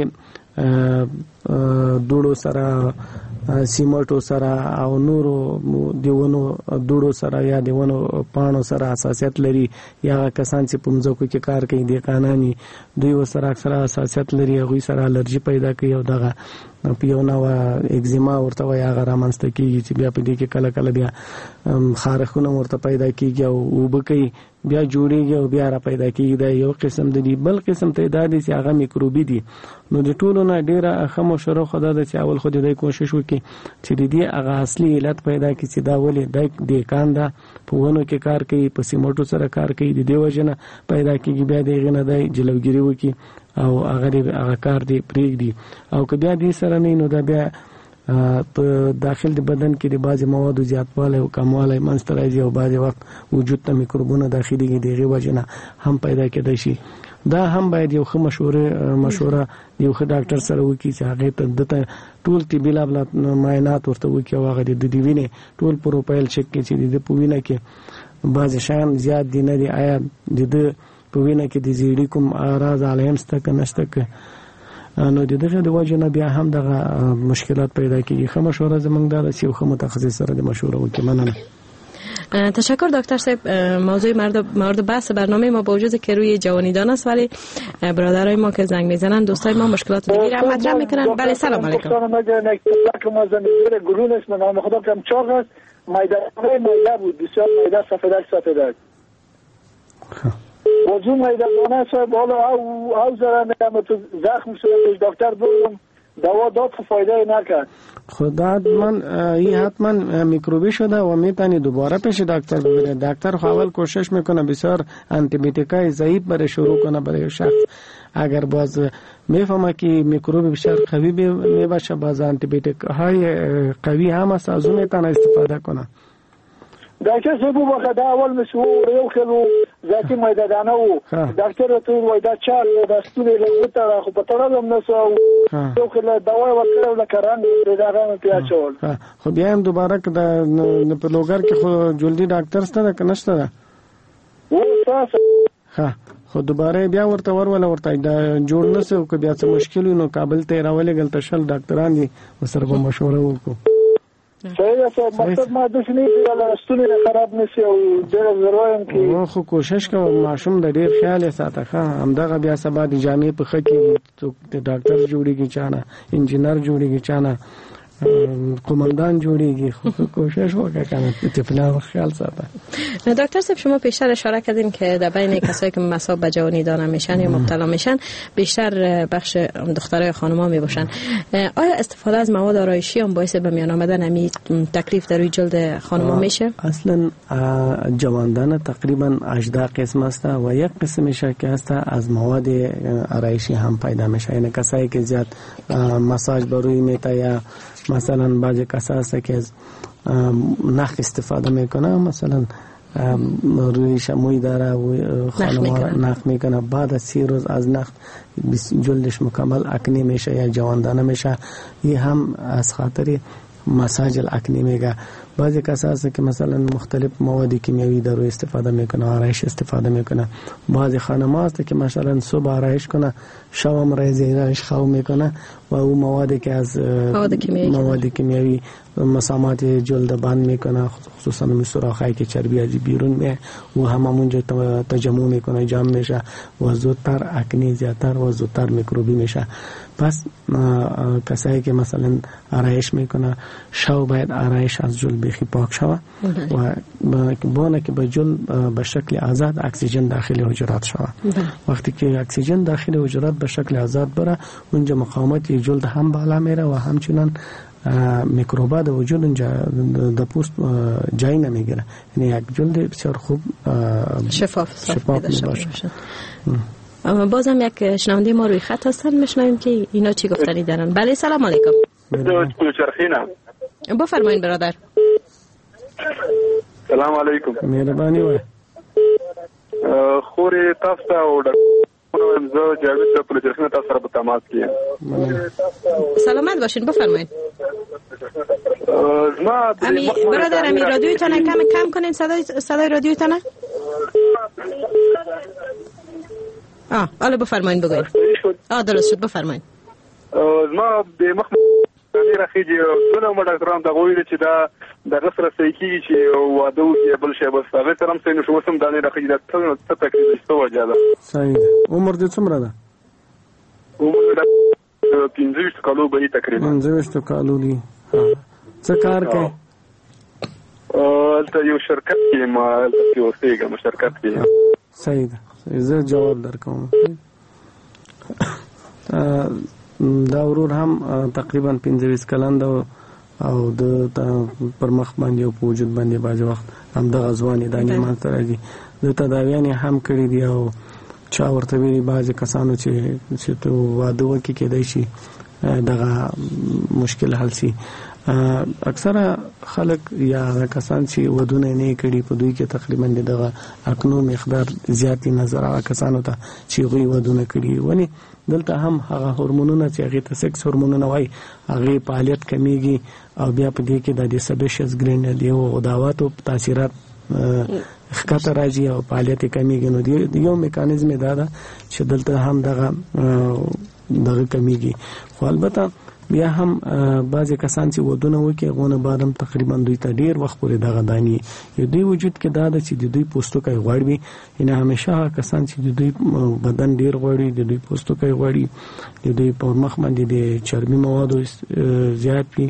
دوړو سره، سیمټو سره او نورو دیونو دوړو سره یا دیونو پانو سره حساسیت لري، یا کسان چې په مځکو کې کار کوي د قانوني دوی سره اکثره حساسیت لري، هغه سره الرجی پیدا کوي او دغه پیونه و اگزیما ورته وایي، هغه رامنځته کیږي چې بیا په دې کې کله کله بیا خارښونه ورته پیدا کیږي او وبکي بیا جوړیږي او بیا را پیدا کیږي. دا یو قسم دی. بل قسم ته دا دي چې هغه میکروبي دي. نو د ټولو نه ډیره ښه مشوره خدای د چې اول خو دې کوشش وکړي چې د دې هغه اصلي علت پیدا کړي چې دا ولې د کاندا په ونه کې کار کوي، په سیمټو سره کار کوي، د دې وجنه پیدا کیږي. بیا دغه نه دی جلوګيري وکړي او هغه کار دی پرېږدي. او که بیا دې سره نه نو دا بیا په داخل د بدن کې د بعضي موادو زیاتوالی او کموالی منځته راځي او بعضي وخت وجود ته میکروبونه داخليږي. دغه وجنه هم پیدا کېدای شي. دا هم باید یو ښه مشوره یو ښه ډاکټر سره وکړي چې هغه ته د ټول طبي لابرات معاینات ورته وکړي او هغه د دې وینې ټول پروفایل چک کړي چې د په وینه کې بعضي شیان زیات دي نه دي، آیا د په وینه کې د زیړي کوم اعراض علایم شته که نشته که نو د دغه د وجه نه بیا هم دغه مشکلات پیدا کیږي. ښه مشوره زموږ دا ده چې یو ښه متخصص سره د مشوره وکړي. مننه. تشکر دکتر صاحب. موضوع مورد بحث برنامه ما با وجود که روی جوانی دان است، ولی برادرای ما که زنگ میزنن، دوستای ما مشکلات دیگه هم مطرح میکنن. بله سلام علیکم. گلونش من نام خدا کم چاق است، میده بود، بسیار میده سفیدک. وجود میدانه صاحب حالا او زره نعمت زخم شده دکتر بردم دوا داد فایده نکرد. خدا این حتما میکروبی شده و میتونی دوباره پیش دکتر ببره. دکتر اول کوشش میکنه بسیار آنتی بیوتیکای ضعیف برای شروع کنه برای شخص. اگر باز میفهمه که میکروب بسیار قوی میباشه باز آنتی بیوتیکای قوی هم است از اون میتونه استفاده کنه. دکتر صاحب وقت اول مثل یو خلو ذاتی میدادانه و دکتر تو وایدا چال دستونه له وتره خو پترالم نسو یو خلو دوا ورکړل لکران دې داغه پیاچول. خو بیا هم دوباره که د په لوګر کې خو جلدی ډاکټر ستنه که نشته ده و تاسو خو دوباره بیا ورته ورته دا جوړ نسو که بیا څه مشکل نو کابل ته راولېږل ته شل ډاکټران دي ورسره به مشوره وکړو. صحیح است. مقصد ما د شنی ستونی خراب نشي او ډېر ضرورم کې خو کوشش کوم ماشوم د ډېر خیال ساته همدغه بیا سبا د جامع په خکې د ډاکټر جوړیږي چانه انجینر جوړیږي چانه قماندان جوړیږي. خو کوشش وکړه کنه ته پلان خیال ساته. دکتر صاحب شما پیشتر اشاره کردین که در بین کسایی که مصاب به جوانی دانه میشن یا مبتلا میشن بیشتر بخش دخترای خانم‌ها میباشن. آیا استفاده از مواد آرایشی هم باعث به میان آمدن همین تکلیف در روی جلد خانم‌ها میشه؟ اصلا جواندان تقریبا 18 قسم است و یک قسمش که هست از مواد آرایشی هم پیدا میشه. یعنی کسایی که زیاد مساج بروی میته یا مثلا بعضی کسا هست که از نخ استفاده میکنه مثلا روی شموی داره و خانم‌ها نخ میکنه بعد از 30 روز از نخ جلدش مکمل اکنی میشه یا جواندانه میشه. این هم از خاطر مساج الاکنی میگه. بعضی کسا هست که مثلا مختلف مواد کیمیایی در روی استفاده میکنه آرایش استفاده میکنه. بعضی خانم‌ها هست که مثلا صبح آرایش کنه شام رایش خو میکنه و او موادی که از مواد کیمیایی مسامات جلد بند میکنه خصوصا سوراخایی که چربی از بیرون میه و همونجا تجمع میکنه جمع میشه و زودتر اکنی زیادتر و زودتر میکروبی میشه. پس کسایی که مثلا آرایش میکنه شو باید آرایش از جلد بخی پاک شوه و بانه که به جلد به شکل آزاد اکسیژن داخل حجرات شوه. وقتی که اکسیژن داخل حجرات به شکل آزاد بره اونجا مقاومت جلد هم بالا میره و همچنان میکروبات وجود اونجا د پوست جای نمیگیره. یعنی یک جلد بسیار خوب شفاف باشه. بازم یک شنونده ما روی خط هستن میشنویم که اینا چی گفتنی دارن. بله سلام علیکم. بفرمایید برادر. سلام علیکم. مهربانی وای. خوري تاسو او زه جاوید د پولیسو تاسو سره په تماس کې یم. سلامت باشین بفرمایید. برادر امی رادیوتون کم کنین صدای رادیوتون. حالا بفرمایید بگوین. درست شد بفرمایید. ما به مخ راخیږي څونه مو ډاکټران دا ویل چې دا د غسر سېکي چې واده او بل شی بس هغه ترم څنګه شو سم دانه راخیږي دا څه تکلیف څه وجه ده. صحیح. عمر دې څومره ده؟ عمر د 15 کالو به تقریبا 15 کالو دی. څه کار کوي؟ البته یو شرکت کې ما د اوسېګم شرکت کې. صحیح ده. زه جواب درکوم. دا ورور هم تقریبا 15 کلن ده او د پر مخ باندې او په وجود باندې باز وخت هم د غزوانې د نیمان سره دي د تداویانې هم کړی دی او چا ورته ویلي بعضې کسانو چې ته واده وکړي کېدای شي دغه مشکل حل شي. اکثره خلک یا کسان چې ودونه نه کړي په دوی کې تقریبا دغه اکنو مقدار زیاتی نظر هغه کسانو ته چې غوي ودونه کړي ونی دلته هم هغه هورمونونه چې هغه ته سکس هورمونونه وای هغه فعالیت کمیږي او بیا په دې کې د سبیشس ګرین دی او غداواتو تاثیرات خطر راځي او فعالیت کمیږي نو دی یو میکانیزم دا چې دلته هم دغه کمیږي. خو البته بیا هم بعضی کسان چې ودونه وکړي غونه بعدم تقریبا دوی ته ډیر وخت پورې دغه دانی یو دوی وجود کې دا چې دوی پوستوکي غوړوي ان همیشه کسان چې دوی بدن ډیر غوړي دوی پوستوکي غوړي دوی په مخ باندې د چربي موادو زیات وي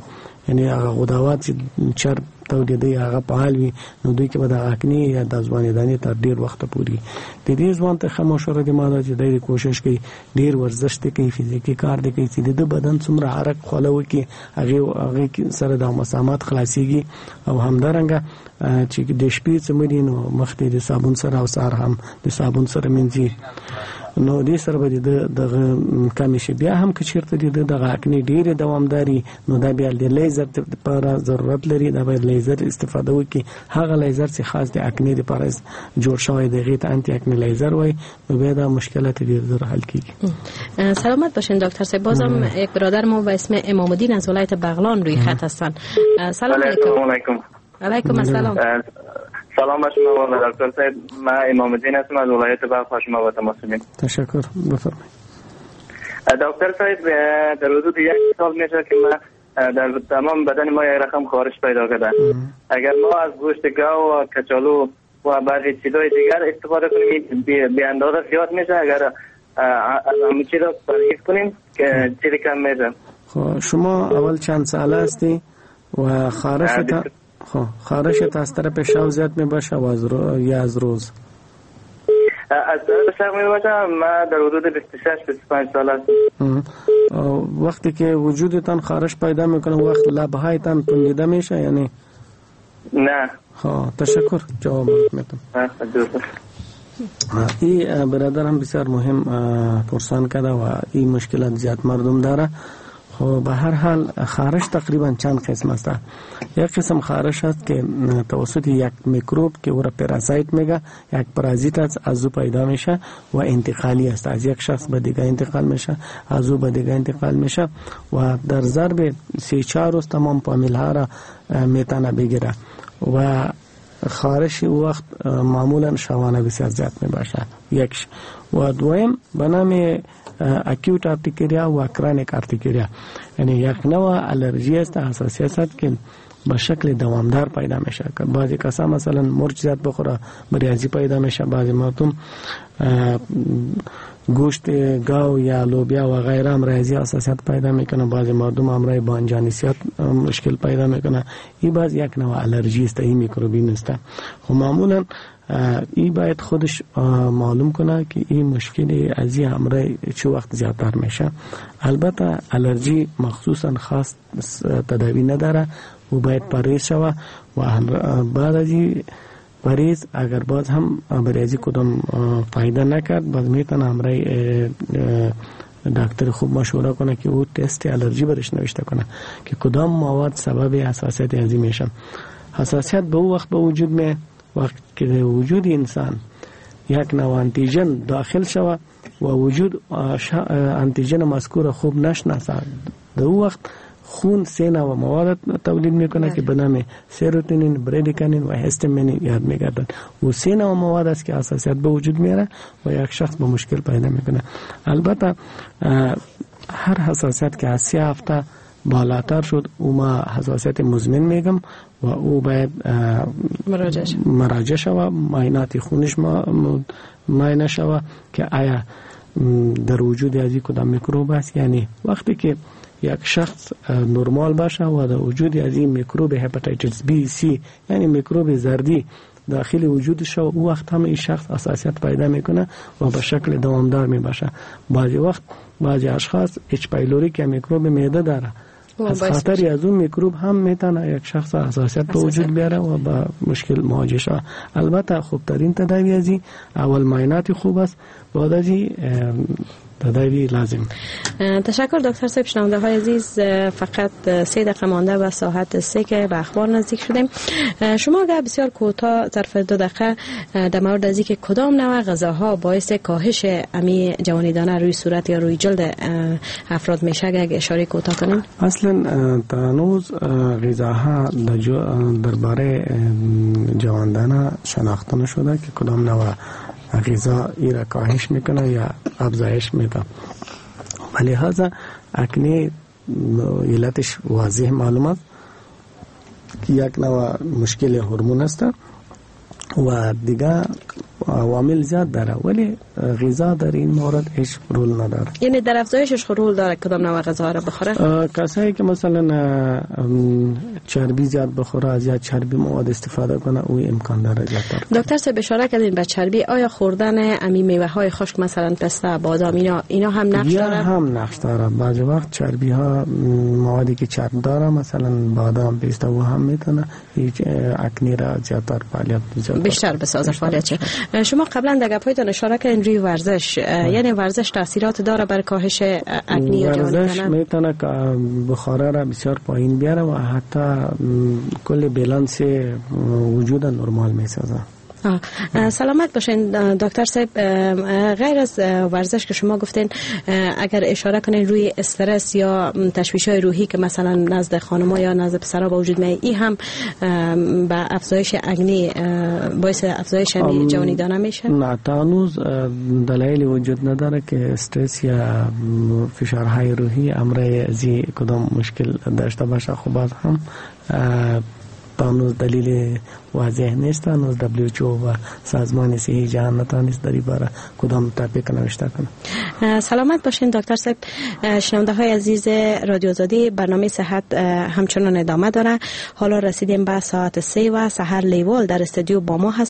یعنی هغه غداوات چې چرب تولیدي هغه فعال وي نو دوی کې به د اکنی یا د ځوانیدنې تر ډیر وخت پورې د دې ځوان ته خموشره دي ماده چې دوی کوشش کوي ډیر ورزش کوي فزیکي کار کوي چې د بدن څومره حرکت خلوي کې هغه سره د مسامات خلاصيږي او همدارنګه چې د شپې څمدي نو مخته د صابون سره او سار هم د صابون سره منځي نو دې سره به د کمی شي بیا هم که چیرته د اکنی ډیره دوامداري نو دا بیا د لیزر لپاره ضرورت لري دا به لیزر استفاده وکړي هغه لیزر چې خاص د اکنی لپاره جوړ شوی دی غیت انتی اکنی لیزر وای نو بیا دا مشکلات ډیر زر حل کیږي. سلامت باشین دکتر صاحب. بازم یک برادر ما به اسم امام الدین از ولایت بغلان روی خط هستن. سلام علیکم. علیکم السلام. سلام بر شما دکتر صاحب. من امام الدین هستم از ولایت بلخ شما با تماس میگیرم. تشکر. بفرمایید. دکتر صاحب در حدود 1 سال میشه که من در تمام بدن ما یک رقم خارش پیدا کرده. اگر ما از گوشت گاو و کچالو و بعضی چیزهای دیگر استفاده کنیم بی اندازه زیاد میشه. اگر از همه چیز رو پرهیز کنیم که چیزی کم میشه. خب شما اول چند ساله هستی و خارشت از طرف شب زیاد می باشه یا از روز؟ از طرف شب می باشه. من در حدود 26-25 سال هستم. وقتی که وجودتان خارش پیدا میکنه وقت لبهایتان پنجیده میشه یعنی؟ نه. تشکر جواب میتونم. این برادر هم بسیار مهم پرسان کرده و این مشکلات زیاد مردم داره. خب به هر حال خارش تقریبا چند قسم است. یک قسم خارش است که توسط یک میکروب که او را پارازیت میگه، یک پارازیت از او پیدا میشه و انتقالی است، از یک شخص به دیگه انتقال میشه، از او به دیگه انتقال میشه و در ضرب 3-4 روز تمام فامیل ها را میتونه بگیره و خارش وقت معمولا شبانه بسیار زیاد می باشه. یک و دویم به نام اکیوت ارتیکریا و کرونیک ارتیکریا، یعنی یک نوع الرژی است، حساسیت است که به شکل دوامدار پیدا میشه. بعضی کسا مثلا مرچ زیاد بخوره بریازی پیدا میشه، بعضی مردم گوشت گاو یا لوبیا و غیره امراضی حساسیت پیدا میکنه، بعضی مردم امراض بانجانسیت مشکل پیدا میکنه. این باز یک نوع الرژی است، این میکروبین است. خب معمولا این باید خودش معلوم کنه که این مشکل از این امراض چه وقت زیادتر میشه. البته الرژی مخصوصا خاص تداوی نداره و باید پرهیز شوه و بعد از این پرهیز اگر باز هم بریازی کدام فایده نکرد باز میتونه امراض دکتر خوب مشوره کنه که او تست الرژی برش نوشته کنه که کدام مواد سبب حساسیت از این میشن. حساسیت به او وقت به وجود می وقت که وجود انسان یک نوع انتیجن داخل شوه و وجود انتیجن مذکور خوب نشناسه، در او وقت خون 3 نوع مواد تولید میکنه که به نام سیروتونین، بریدیکانین و هیستامین یاد میگردن. و 3 نوع مواد است که حساسیت به وجود میاره و یک شخص به مشکل پیدا میکنه. البته هر حساسیت که از 3 هفته بالاتر شد او ما حساسیت مزمن میگم و او باید مراجعه شوه، معاینات خونش معاینه شوه که آیا در وجود از این کدام میکروب است. یعنی وقتی که یک شخص نرمال باشه و در وجود از این میکروب هپاتیتس بی سی یعنی میکروب زردی داخل وجودش او وقت هم این شخص حساسیت پیدا میکنه و به شکل دوامدار میباشه. بعضی وقت بعضی اشخاص اچ پایلوری که میکروب معده داره، از خطری از اون میکروب هم میتونه یک شخص حساسیت به وجود بیاره و با مشکل مواجه شه. البته خوبترین تداوی از این اول معاینات خوب است، بعد از این تداوی لازم. تشکر دکتر صاحب. شنونده های عزیز فقط 3 دقیقه مانده و ساعت 3 که به اخبار نزدیک شدیم. شما اگر بسیار کوتاه ظرف 2 دقیقه در مورد از اینکه کدام نوع غذاها باعث کاهش امی جوانیدانه روی صورت یا روی جلد افراد میشه اگر اشاره کوتاه کنین. اصلا تنوز غذاها درباره جوانیدانه شناخته نشده که کدام نوع غذا ای را کاهش میکنه یا افزایش میده. ولی لحاظا اکنی علتش واضح معلوم است که یک نوع مشکل هورمون است و دیگه عوامل زیاد داره، ولی غذا در این مورد هیچ رول نداره. یعنی در افزایشش رول داره کدام نوع غذا را بخوره؟ کسایی که مثلا چربی زیاد بخوره، از زیاد چربی مواد استفاده کنه، او امکان داره زیادتر. دکتر صاحب اشاره کردین به چربی، آیا خوردن امی میوه های خشک مثلا پسته، بادام اینا هم نقش داره؟ هم نقش داره. بعضی وقت چربی ها موادی که چرب داره، مثلا بادام، پسته، و هم میتونه هیچ اکنی را زیادتر فعالیت بیشتر بسازه فعالیت. شما قبلا در گپ‌هایتان اشاره کردین روی ورزش، یعنی ورزش تاثیرات داره بر کاهش اکنی یا جوانی؟ ورزش میتونه که بخاره را بسیار پایین بیاره و حتی کل بالانس وجود نرمال میسازه. سلامت باشین دکتر صاحب. غیر از ورزش که شما گفتین، اگر اشاره کنین روی استرس یا تشویش‌های روحی که مثلا نزد خانم‌ها یا نزد پسرها با وجود میاد، این هم به افزایش اکنی باعث افزایش جوانی دانه میشه؟ نه، تا هنوز دلایلی وجود نداره که استرس یا فشارهای روحی امر زی کدام مشکل داشته باشه. خب باز هم هنوز دلیل واضح نیست. هنوز WHO و سازمان صحی جهان نتانست در این باره کدام تاپیک نوشته کنه. سلامت باشین دکتر صاحب. شنونده های عزیز رادیو آزادی، برنامه صحت همچنان ادامه داره. حالا رسیدیم به ساعت 3 و سحر لیوال در استودیو با ما هست.